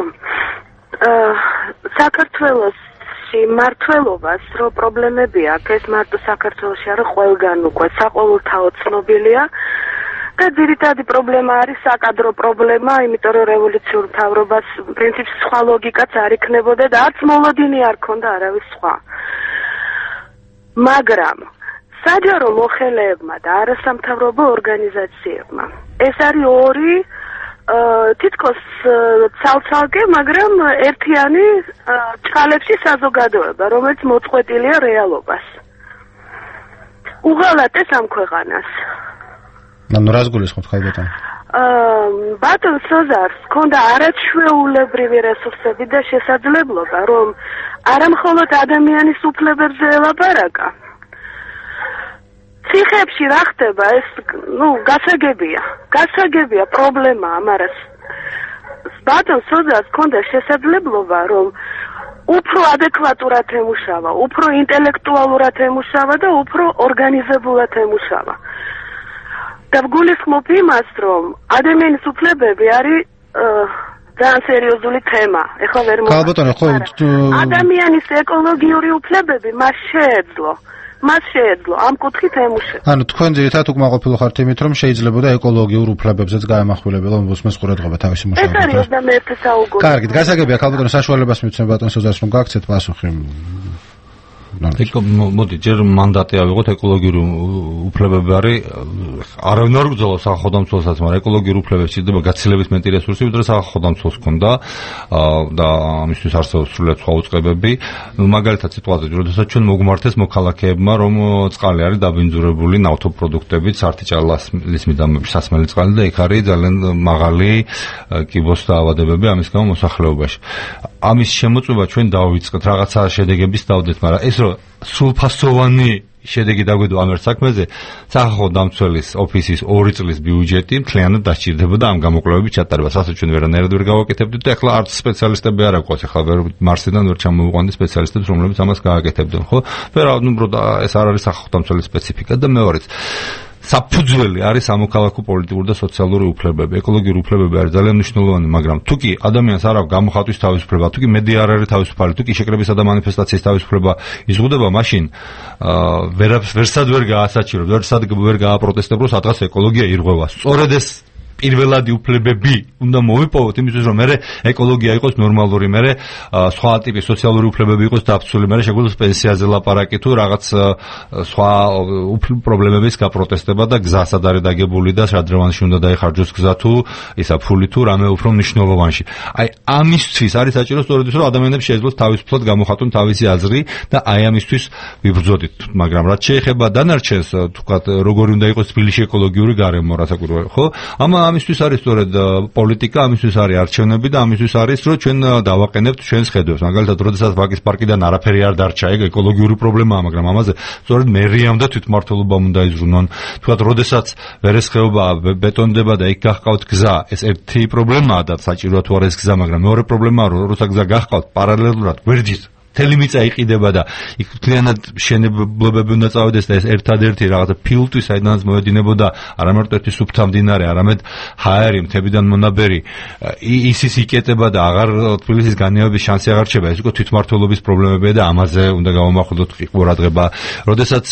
საქართველოს მართლობას რო პრობლემები აქვს, ეს მარტო საქართველოში არა, ყველგან უკვე საყოველთაო ცნობილია. და ძირითადი პრობლემა არის საკადრო პრობლემა, იმიტომ რომ რევოლუციურ მთავრობას პრინციპში სხვა ლოგიკაც არ იქნებოდა და არც მოლოდინი არ ქონდა არავის სხვა. მაგრამ საჯარო მოხელეებმა და არასამთავრობო ორგანიზაციებმა ეს არის ორი თითქოს ცალ-ცალკე, მაგრამ ერთიანი ჭყალებში საზოგადოება, რომელიც მოწყვეტილია რეალობას. უღალატეს ამ ქვეყანას. ანუ რას გულისხმობთ ხალბატონ? აა ბატონ სოზარს ქონდა არაჩვეულებრივი რესურსები და შესაძლებლობა, რომ არა მხოლოდ ადამიანის უფლებებზე ელაპარაკა. ციხეებში რა ხდება, ეს ნუ გასაგებია. გასაგებია პრობლემა ამარას. ბატონ სოზარს ქონდა შესაძლებლობა, რომ უფრო ადეკვატურად ემუშავა, უფრო ინტელექტუალურად ემუშავა და უფრო ორგანიზებულად ემუშავა. და ვგულისხმობ იმას, რომ ადამიანის უფლებები არის ძალიან სერიოზული თემა. ეხლა ვერ მოხდა. ადამიანის ეკოლოგიური უფლებები მას შეეძლო. მას შეეძლო ამ კუთხით ემუშავა. ანუ თქვენ ძირითადად უკმაყოფილო ხართ იმით, რომ შეიძლებოდა ეკოლოგიურ უფლებებზეც გაემახვილებოდა ომბუდსმენს ყურადღება თავისი მუშაობით. ეს არის ოცდამეერთე საუკუნე. კარგი, გასაგებია ხალბატონო, საშუალებას მივცემ ბატონ სოზარს, რომ გაქცეთ პასუხი. ეკო მოდი ჯერ მანდატი ავიღოთ ეკოლოგიური უფლებები არის არავინ არ გძალავს სახელმწიფოსაც, მაგრამ ეკოლოგიური უფლებები შეიძლება გაცილებით მეტი რესურსი, ვიდრე სახელმწიფოს ჰქონდა და ამისთვის არსებობს სრულიად სხვა უწყებები. მაგალითად სიტუაცია, როდესაც ჩვენ მოგმართეს მოქალაქეებმა, რომ წყალი არის დაბინძურებული ნავთობპროდუქტებით, სარტიჭალის მიდამები, სასმელი წყალი და იქ არის ძალიან მაღალი კიბოს დაავადებები ამის გამო მოსახლეობაში. ამის შემოწმება ჩვენ დავიწყეთ, რაღაცა შედეგების დავდეთ, მაგრამ ეს რომ სრულფასოვანი შედეგი დაგვედო ამ ერთ საქმეზე, სახალხო დამცველის ოფისის ორი წლის ბიუჯეტი მთლიანად დასჭირდებოდა ამ გამოკვლევების ჩატარებას. ასე ჩვენ ვერანაირად ვერ გავაკეთებდით და ახლა არც სპეციალისტები არ აქვს, ახლა ვერ მარსიდან ვერ ჩამოვიყვანდი სპეციალისტებს, რომლებიც ამას გააკეთებდნენ, ხო? ვერ ნუ ეს არ არის სახალხო დამცველის სპეციფიკა და მეორეც საფუძველი არის სამოქალაქო პოლიტიკური და სოციალური უფლებები, ეკოლოგიური უფლებები არის ძალიან მნიშვნელოვანი, მაგრამ თუ კი ადამიანს არ აქვს გამოხატვის თავისუფლება, თუ კი მედია არ არის თავისუფალი, თუ კი შეკრებისა და მანიფესტაციის თავისუფლება იზღუდება, მაშინ ვერაფერს ვერსად ვერ გაასაჩივრებს, ვერსად ვერ გააპროტესტებს, რომ სადღაც ეკოლოგია ირღვევა. სწორედ ეს პირველადი უფლებები უნდა მოვიპოვოთ იმისთვის, რომ მე ეკოლოგია იყოს ნორმალური, მე სხვა ტიპის სოციალური უფლებები იყოს დაფცული, მე შეგვიძლია პენსიაზე ლაპარაკი თუ რაღაც სხვა პრობლემების გაპროტესტება და გზასად არის დაგებული და შადრევანში უნდა დაიხარჯოს გზა თუ ისა ფული თუ რამე უფრო მნიშვნელოვანში. აი ამისთვის არის საჭირო სწორედ ის, რომ ადამიანებს შეეძლოთ თავისუფლად გამოხატონ თავისი აზრი და აი ამისთვის ვიბრძოდით, მაგრამ რაც შეეხება დანარჩენს, თქვათ, როგორი უნდა იყოს თბილისში ეკოლოგიური გარემო, რასაკვირველია, ხო? ამა ამისთვის არის სწორედ პოლიტიკა, ამისთვის არის არჩევნები და ამისთვის არის, რომ ჩვენ დავაყენებთ ჩვენს ხედვებს. მაგალითად, როდესაც ვაკის პარკიდან არაფერი არ დარჩა, ეგ ეკოლოგიური პრობლემაა, მაგრამ ამაზე სწორედ მერიამ და თვითმმართველობამ უნდა იზრუნონ. თქვათ, როდესაც ვერესხეობა ბეტონდება და იქ გახყავთ გზა, ეს ერთი პრობლემაა და საჭიროა თუ არა ეს გზა, მაგრამ მეორე პრობლემაა, რომ როცა გზა გახყავთ, პარალელურად გვერდით მთელი მიწა იყიდება და იქ მთლიანად მშენებლობები უნდა წავიდეს და ეს ერთადერთი რაღაცა ფილტვი, საიდანაც მოედინებოდა არა მარტო ერთი სუფთა მდინარე, არამედ ჰაერი, მთებიდან მონაბერი, ისის იკეტება და აღარ თბილისის განიავების შანსი აღარ რჩება. ეს უკვე თვითმმართველობის პრობლემებია და ამაზე უნდა გავამახვილოთ ყურადღება. როდესაც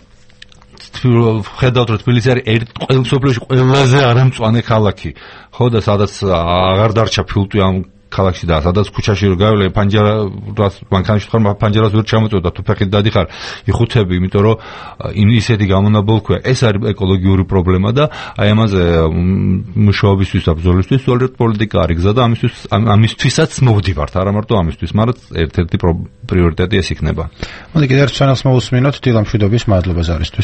ხედავთ, რომ თბილისი არის ერთ მსოფლიოში ყველაზე არამწვანე ქალაქი, ხო და სადაც აღარ დარჩა ფილტვი ამ ქალაქში და სადაც ქუჩაში რო გავლე პანჯარას მანქანაში ხარ პანჯარას ვერ ჩამოწევდა თუ ფეხით დადიხარ იხუთები, იმიტომ რომ ისეთი გამონაბოლქვია. ეს არის ეკოლოგიური პრობლემა და აი ამაზე მუშაობისთვის და ბრძოლისთვის სწორედ პოლიტიკა არის გზა და ამისთვის ამისთვისაც მოვდივართ, არა მარტო ამისთვის, მაგრამ ერთ-ერთი პრიორიტეტი ეს იქნება. მოდი კიდევ ერთ ჩანელს მოვუსმინოთ დილა მშვიდობის მადლობა ზარისთვის.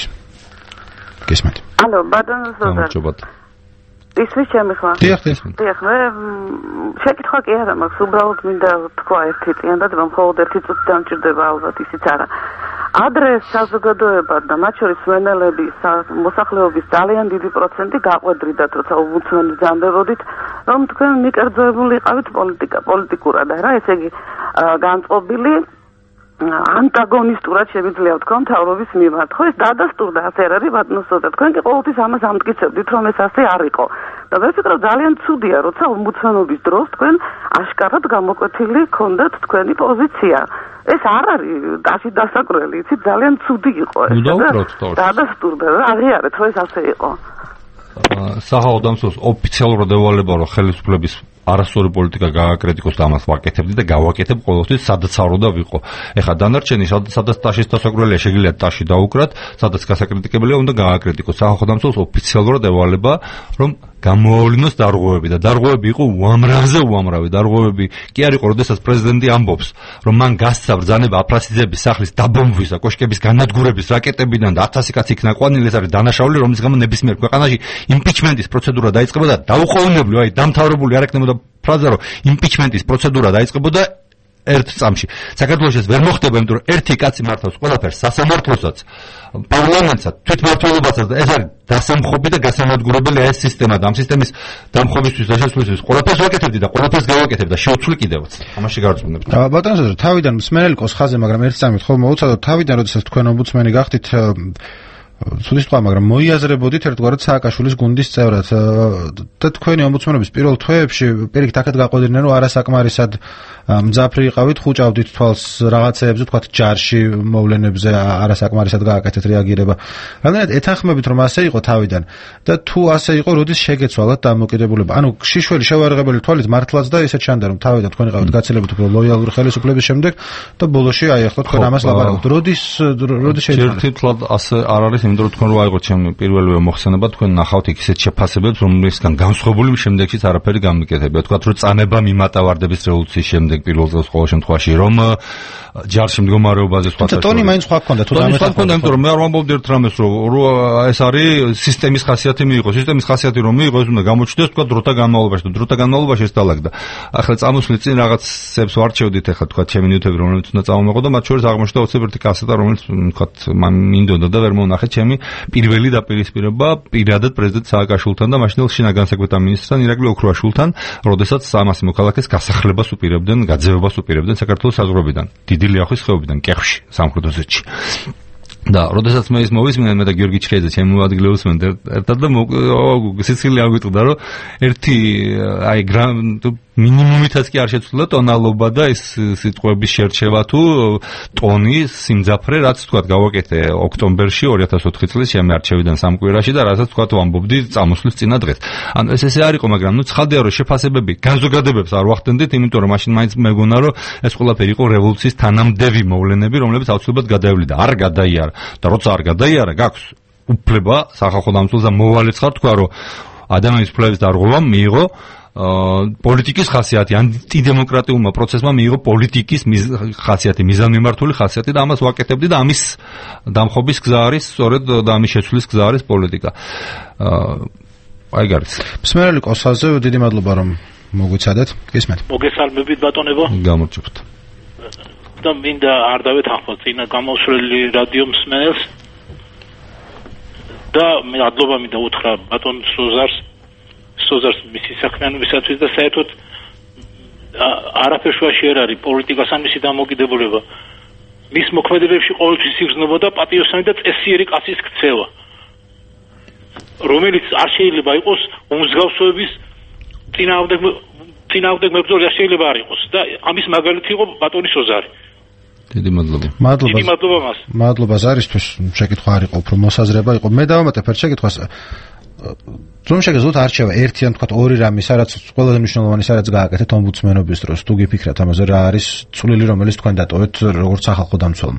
გესმით. ალო, ბატონო ზოგადად. ისმის ჩემი ხმა. დიახ, ისმის. დიახ, მე შეკითხვა კი არა მაქვს, უბრალოდ მინდა თქვა ერთი წინდად, რომ მხოლოდ ერთი წუთი დამჭირდება ალბათ, ისიც არა. ადრე საზოგადოება და მათ შორის მენელების მოსახლეობის ძალიან დიდი პროცენტი გაყვედრიდათ, როცა უბუნწვენი ძამდებოდით, რომ თქვენ მიკერძოებული იყავით პოლიტიკა, პოლიტიკურად, არა, ესე იგი განწყობილი ანტაგონისტურად შემიძლია ვთქვა მთავრობის მიმართ. ხო, ეს დადასტურდა, ასე არ არის ბატონო და თქვენ კი ყოველთვის ამას ამტკიცებდით, რომ ეს ასე არ იყო. და მე ვფიქრობ ძალიან ცუდია, როცა ომბუდსმენობის დროს თქვენ აშკარად გამოკვეთილი ქონდათ თქვენი პოზიცია. ეს არ არის დაში დასაკვირველი, იცით, ძალიან ცუდი იყო ეს. დადასტურდა, აღიარეთ, რომ ეს ასე იყო. სახალხო დამცველს ოფიციალურად ევალება, რომ ხელისუფლების არასწორი პოლიტიკა გააკრიტიკოს და ამას ვაკეთებდი და გავაკეთებ ყოველთვის, სადაც არო და ვიყო. ეხლა დანარჩენი, სადაც ტაშის დასაკვირველია, შეგიძლია ტაში დაუკრათ, სადაც გასაკრიტიკებელია, უნდა გააკრიტიკოს. სახალხო დამცველს ოფიციალურად ევალება, რომ გამოავლინოს დარღვევები და დარღვევები იყო უამრავზე უამრავი. დარღვევები კი არ იყო, როდესაც პრეზიდენტი ამბობს, რომ მან გასცა ბრძანება აფრასიძეების სახლის დაბომბვის და კოშკების განადგურების რაკეტებიდან და ათასი კაცი იქნა ყვანილი, ეს არის დანაშაული, რომლის გამო ნებისმიერ ქვეყანაში იმპიჩმენტის პროცედურა დაიწყებოდა და დაუყოვნებლივ, აი დამთავრებული არ ექნებოდა ფრაზა, რომ იმპიჩმენტის პროცედურა დაიწყებოდა ერთ წამში. საქართველოში ეს ვერ მოხდება, იმიტომ რომ ერთი კაცი მართავს ყველაფერს, სასამართლოსაც, პარლამენტსაც, თვითმმართველობასაც და ეს არის დასამხობი და გასანადგურებელი ეს სისტემა და ამ სისტემის დამხობისთვის და შესრულისთვის ყველაფერს ვაკეთებდი და ყველაფერს გავაკეთებ და შევცვლი კიდევაც. ამაში გარწმუნებთ. ბატონო ზოგადად, თავიდან მსმენელი ყოს ხაზე, მაგრამ ერთ წამით ხოლმე უცადოთ თავიდან, როდესაც თქვენ ომბუდსმენი გახდით, ცუდი სიტყვა, მაგრამ მოიაზრებოდით ერთგვარად სააკაშვილის გუნდის წევრად და თქვენი ომბუდსმენობის პირველ თვეებში პირიქით აქეთ გაყვედინე, რომ არასაკმარისად მძაფრი იყავით, ხუჭავდით თვალს რაღაცეებზე, თქვათ ჯარში მოვლენებზე არასაკმარისად გააკეთეთ რეაგირება. რამდენად ეთანხმებით, რომ ასე იყო თავიდან და თუ ასე იყო, როდის შეგეცვალათ დამოკიდებულება? ანუ შიშველი შევარაღებელი თვალით მართლაც და ისე ჩანდა, რომ თავიდან თქვენ იყავით გაცილებით უფრო ლოიალური ხელისუფლების შემდეგ და ბოლოში აი ახლა თქვენ ამას ლაპარაკობთ. როდის როდის შეიძლება? ერთით ასე არ არის, იმიტომ რომ თქვენ რო აიღოთ ჩემი პირველივე მოხსენება, თქვენ ნახავთ იქ ისეთ შეფასებებს, რომლისგან განსხვავებული შემდეგშიც არაფერი გამიკეთებია. თქვათ რომ წანება მიმატავარდების რევოლუციის შემდეგ პირველ წელს ყოველ შემთხვევაში რომ ჯარში მდგომარეობაზე სხვა საერთოდ ტონი მაინც სხვა გქონდა თუ დამეთა გქონდა, იმიტომ რომ მე არ ვამბობდი ერთ რამეს, რომ ეს არის სისტემის ხასიათი მიიღო, სისტემის ხასიათი რომ მიიღო, ეს უნდა გამოჩნდეს თქვა დროთა განმავლობაში და დროთა განმავლობაში ეს დაალაგდა. ახლა წამოსვლის წინ რაღაცებს ვარჩევდით, ახლა თქვა ჩემი ნიუტები, რომლებიც უნდა წამომეყო და მათ შორის აღმოჩნდა ოცი ერთი კასეტა, რომელიც თქვა მინდოდა და ვერ მომნახე ჩემი პირველი დაპირისპირება პირადად პრეზიდენტ სააკაშვილთან და მაშინდელ შინაგან საქმეთა მინისტრთან ირაკლი ოქროაშვილთან, როდესაც სამასი მოქალაქეს გასახლებას უპირებდნენ, გაძევებას უპირებდნენ საქართველოს საზღვრებიდან, დიდი ლიახვის ხეობიდან, კეხში, სამხრეთ ოსეთში. და როდესაც მე ის მოვისმინე, მე და გიორგი ჩხეიძე ჩემი მოადგილე უსმენთ ერთად და სიცილი აგვიტყდა, რომ ერთი აი მინიმუმითაც კი არ შეცვლა ტონალობა და ეს სიტყვების შერჩევა თუ ტონი სიმძაფრე, რაც თქვა გავაკეთე ოქტომბერში ორი ათას ოთხი წლის ჩემი არჩევიდან სამ კვირაში და რასაც თქვა ვამბობდი წამოსვლის წინა დღეს. ანუ ეს ესე არ იყო, მაგრამ ნუ ცხადია რომ შეფასებები განზოგადებებს არ ვახდენდით, იმიტომ რომ მაშინ მაინც მეგონა რომ ეს ყველაფერი იყო რევოლუციის თანამდები მოვლენები, რომლებიც აუცილებლად გადაევლიდა. არ გადაიარა და როცა არ გადაიარა, გაქვს უფლება სახალხო დამცველს და მოვალეც ხარ თქვა რომ ადამიანის უფლებების დარღვევა მიიღო პოლიტიკის ხასიათი, ანტიდემოკრატიულმა პროცესმა მიიღო პოლიტიკის ხასიათი, მიზანმიმართული ხასიათი და ამას ვაკეთებდი და ამის დამხობის გზა არის, სწორედ და ამის შეცვლის გზა არის პოლიტიკა. აი გარს. მსმენელი კოსაზე დიდი მადლობა რომ მოგვიცადეთ. გისმენთ. მოგესალმებით ბატონებო. გამარჯობთ. და მინდა არ დავეთანხმოთ წინა გამოსვლელი რადიო მსმენელს და მე ადლობა მინდა უთხრა ბატონ სოზარს სოზარს მისი საქმიანობისათვის და საერთოდ არაფერ შუაში არ არის პოლიტიკასთან მისი დამოკიდებულება. მის მოქმედებებში ყოველთვის იგრძნობოდა პატიოსანი და წესიერი კაცის ქცევა, რომელიც არ შეიძლება იყოს უმსგავსოების წინააღმდეგ წინააღმდეგ მებრძოლი არ შეიძლება არ იყოს და ამის მაგალითი იყო ბატონი სოზარი. დიდი მადლობა. მადლობა. დიდი მადლობა მას. მადლობა ზარისთვის, შეკითხვა არ იყო, უფრო მოსაზრება იყო. მე დავამატებ ერთ შეკითხვას. რომ შეგეძლოთ არჩევა ერთი ან თქვა ორი რამე, სადაც ყველაზე მნიშვნელოვანი სადაც გააკეთეთ ომბუდსმენობის დროს, თუ გიფიქრათ ამაზე რა არის წვლილი, რომელიც თქვენ დატოვეთ როგორც სახალხო დამცველმა?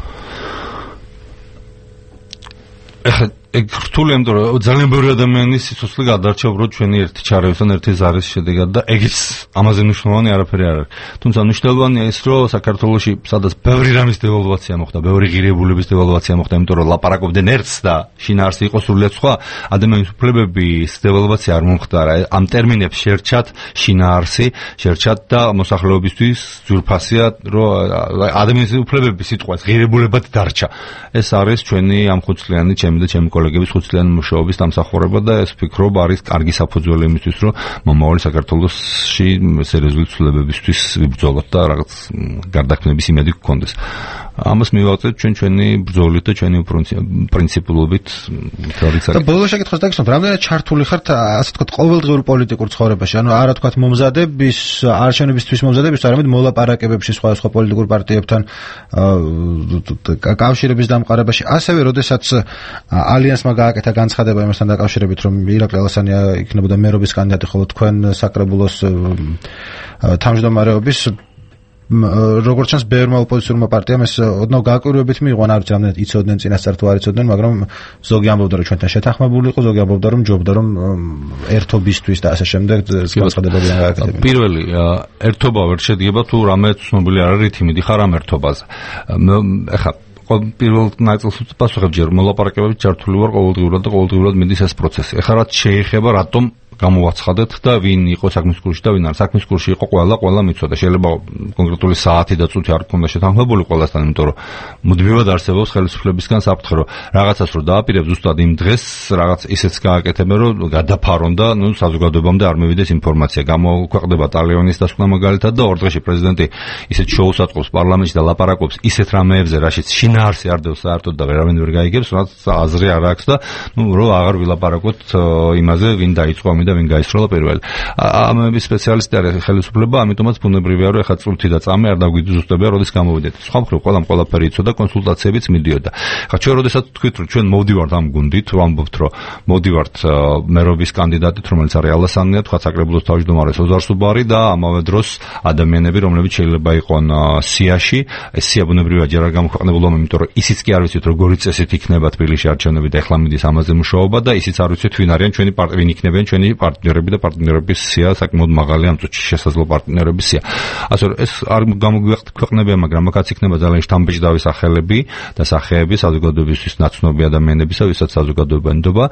ეხლა ეგ რთულია, იმიტომ რომ ძალიან ბევრი ადამიანის სიცოცხლე გადარჩა უბრალოდ ჩვენი ერთი ჩარევისთან, ერთი ზარის შედეგად და ეგიც ამაზე მნიშვნელოვანი არაფერი არ არის. თუმცა მნიშვნელოვანია ის, რომ საქართველოში სადაც ბევრი რამის დევალვაცია მოხდა, ბევრი ღირებულების დევალვაცია მოხდა, იმიტომ რომ ლაპარაკობდნენ ერთს და შინაარსი იყო სრულიად სხვა, ადამიანის უფლებების დევალვაცია არ მომხდარა. ამ ტერმინებს შერჩათ შინაარსი, შერჩათ და მოსახლეობისთვის ძვირფასია, რომ ადამიანის უფლებების სიტყვას ღირებულებად დარჩა. ეს არის ჩვენი ამხუცლიანი, ჩემი და ჩემი კოლეგების ხუთწლიანი მუშაობის დამსახურება და ეს ვფიქრობ არის კარგი საფუძველი იმისთვის, რომ მომავალი საქართველოში სერიოზული ცვლილებებისთვის ვიბრძოლოთ და რაღაც გარდაქმნების იმედი გქონდეს. ამას მივაწევთ ჩვენ ჩვენი ბრძოლით და ჩვენი პრინციპულობით. და ბოლოს შეკითხვას დაგისვამთ, რამდენად ჩართული ხართ ასე თქვა ყოველდღიურ პოლიტიკურ ცხოვრებაში, ანუ არა თქვა მომზადების, არჩევნებისთვის მომზადების, არამედ მოლაპარაკებებში სხვადასხვა პოლიტიკურ პარტიებთან კავშირების დამყარებაში, ასევე როდესაც ალიანსმა გააკეთა განცხადება იმასთან დაკავშირებით, რომ ირაკლი ალასანია იქნებოდა მერობის კანდიდატი, ხოლო თქვენ საკრებულოს თავმჯდომარეობის, როგორც ჩანს, ბევრმა ოპოზიციურმა პარტიამ ეს ოდნავ გააკვირვებით მიიღო, არ ვიცი რამდენად იცოდნენ წინასწარ თუ არ იცოდნენ, მაგრამ ზოგი ამბობდა, რომ ჩვენთან შეთანხმებული იყო, ზოგი ამბობდა, რომ ჯობდა, რომ ერთობისთვის და ასე შემდეგ განცხადებებიდან გააკეთებინა. პირველი, ერთობა ვერ შედგება თუ რამე ცნობილი არ არის რითი მიდიხარ ამ ერთობაზე. ეხლა პირველ ნაწილს პასუხებ ჯერ მოლაპარაკებებით ჩართული ვარ ყოველდღიურად და ყოველდღიურად მიდის ეს პროცესი. ეხლა რაც შეეხება რატომ გამოვაცხადეთ და ვინ იყო საქმის კურსში და ვინ არ საქმის კურსში იყო ყველა ყველა მიცოდა. შეიძლება კონკრეტული საათი და წუთი არ გქონდა შეთანხმებული ყველასთან, იმიტომ რომ მუდმივად არსებობს ხელისუფლებისგან საფრთხე, რომ რაღაცას რო დააპირებს ზუსტად იმ დღეს რაღაც ისეც გააკეთებენ, რომ გადაფარონ და ნუ საზოგადოებამდე არ მივიდეს ინფორმაცია. გამოქვეყნდება ტალიონის დასკვნა მაგალითად და ორ დღეში პრეზიდენტი ისეთ შოუს აწყობს პარლამენტში და ლაპარაკობს ისეთ რამეებზე, რაშიც შინაარსი არ დევს საერთოდ და ვერავინ ვერ გაიგებს, რაც აზრი არ აქვს და ნუ რო აღარ ვილაპარაკოთ იმაზე, ვინ დაიწყო ამი და ვინ გაისროლა პირველი. ამების სპეციალისტი არის ხელისუფლება, ამიტომაც ბუნებრივია, რომ ეხლა წვრთი და წამი არ დაგვიძუსტებია, როდის გამოვიდეთ. სხვა მხრივ ყველამ ყველაფერი იცოდა, კონსულტაციებიც მიდიოდა. ხა ჩვენ როდესაც თქვით, რომ ჩვენ მოვდივართ ამ გუნდით, ვამბობთ, რომ მოვდივართ მერობის კანდიდატით, რომელიც არის ალასანია, თქვა საკრებულოს თავმჯდომარე ოზარ სუბარი და ამავე დროს ადამიანები, რომლებიც შეიძლება იყვნენ სიაში, ეს სია ბუნებრივია ჯერ არ გამოქვეყნებულა, იმიტომ რომ ისიც კი არ ვიცით, როგორი წესით იქნება თბილისში არჩევნები და ეხლა მიდის ამაზე მუშაობა და ისიც არ ვიცით, ვინ არიან ჩვენი პარტნიორები, ვინ იქნებიან ჩვენი პარტნიორები და პარტნიორების სია საკმაოდ მაღალი ამ წუთში შესაძლო პარტნიორების სია. ასე რომ ეს არ გამოგვეყნებია, მაგრამ აქაც იქნება ძალიან შთამბეჭდავი სახელები და სახეები საზოგადოებისთვის ნაცნობი ადამიანებისა, ვისაც საზოგადოება ენდობა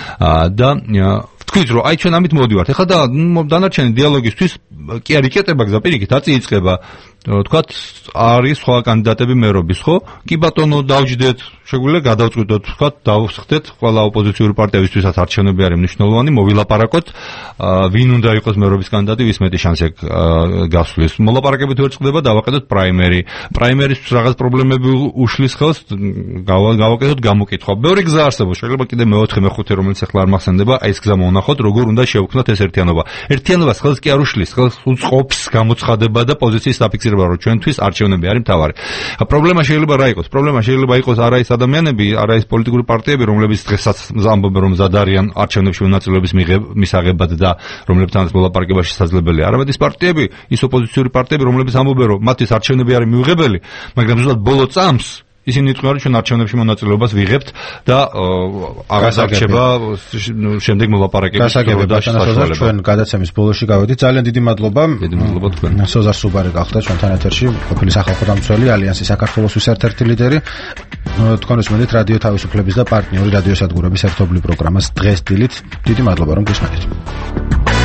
და თქვით რომ აი ჩვენ ამით მოვდივართ. ეხლა და დანარჩენი დიალოგისთვის კი არ იკეტება გზა, პირიქით აწი იწყება. თქვათ არის სხვა კანდიდატები მერობის, ხო? კი ბატონო, დავჯდეთ, შეგვიძლია გადავწყვიტოთ, თქვათ, დავსხდეთ ყველა ოპოზიციური პარტიებისთვისაც არჩევნები არის მნიშვნელოვანი, მოვილაპარაკოთ, ვინ უნდა იყოს მერობის კანდიდატი, ვის მეტი შანსი გასვლის. მოლაპარაკებით ვერ წყდება, დავაყენოთ პრაიმერი. პრაიმერისთვის რაღაც პრობლემები უშლის ხელს, გავაკეთოთ გამოკითხვა. ბევრი გზა არსებობს, შეიძლება კიდე მეოთხე, მეხუთე, რომელიც ახლა არ მახსენდება, აი ეს გზა მოვნახოთ, როგორ უნდა შევქმნათ ეს ერთიანობა. ერთიანობას ხელს კი არ უშლის, ხელს უწყობს გამოცხადება და პოზიციის დაფიქსირება, რომ ჩვენთვის არჩევნები არის მთავარი. პრობლემა შეიძლება რა იყოს? პრობლემა შეიძლება იყოს არა ის ადამიანები, არა ის პოლიტიკური პარტიები, რომლებიც დღესაც ამბობენ, რომ მზად არიან არჩევნებში მონაწილეობის მისაღებად და რომლებთანაც მოლაპარაკება შესაძლებელია. არამედ ის პარტიები, ის ოპოზიციური პარტიები, რომლებიც ამბობენ, რომ მათთვის არჩევნები არის მიუღებელი, მაგრამ ზუსტად ბოლო წამს ისინი იტყვიან, რომ ჩვენ არჩევნებში მონაწილეობას ვიღებთ და აღასარჩება შემდეგ მოლაპარაკების და შესაძლებლობა. ჩვენ გადაცემის ბოლოში გავედით. ძალიან დიდი მადლობა. დიდი მადლობა თქვენ. სოზარ სუბარი გახდა ჩვენთან ეთერში, ყოფილი სახალხო დამცველი, ალიანსის საქართველოს ერთ-ერთი ლიდერი. თქვენ უსმენთ რადიო თავისუფლების და პარტნიორი რადიოსადგურების ერთობლივ პროგრამას დღეს დილით. დიდი მადლობა რომ გისმენთ.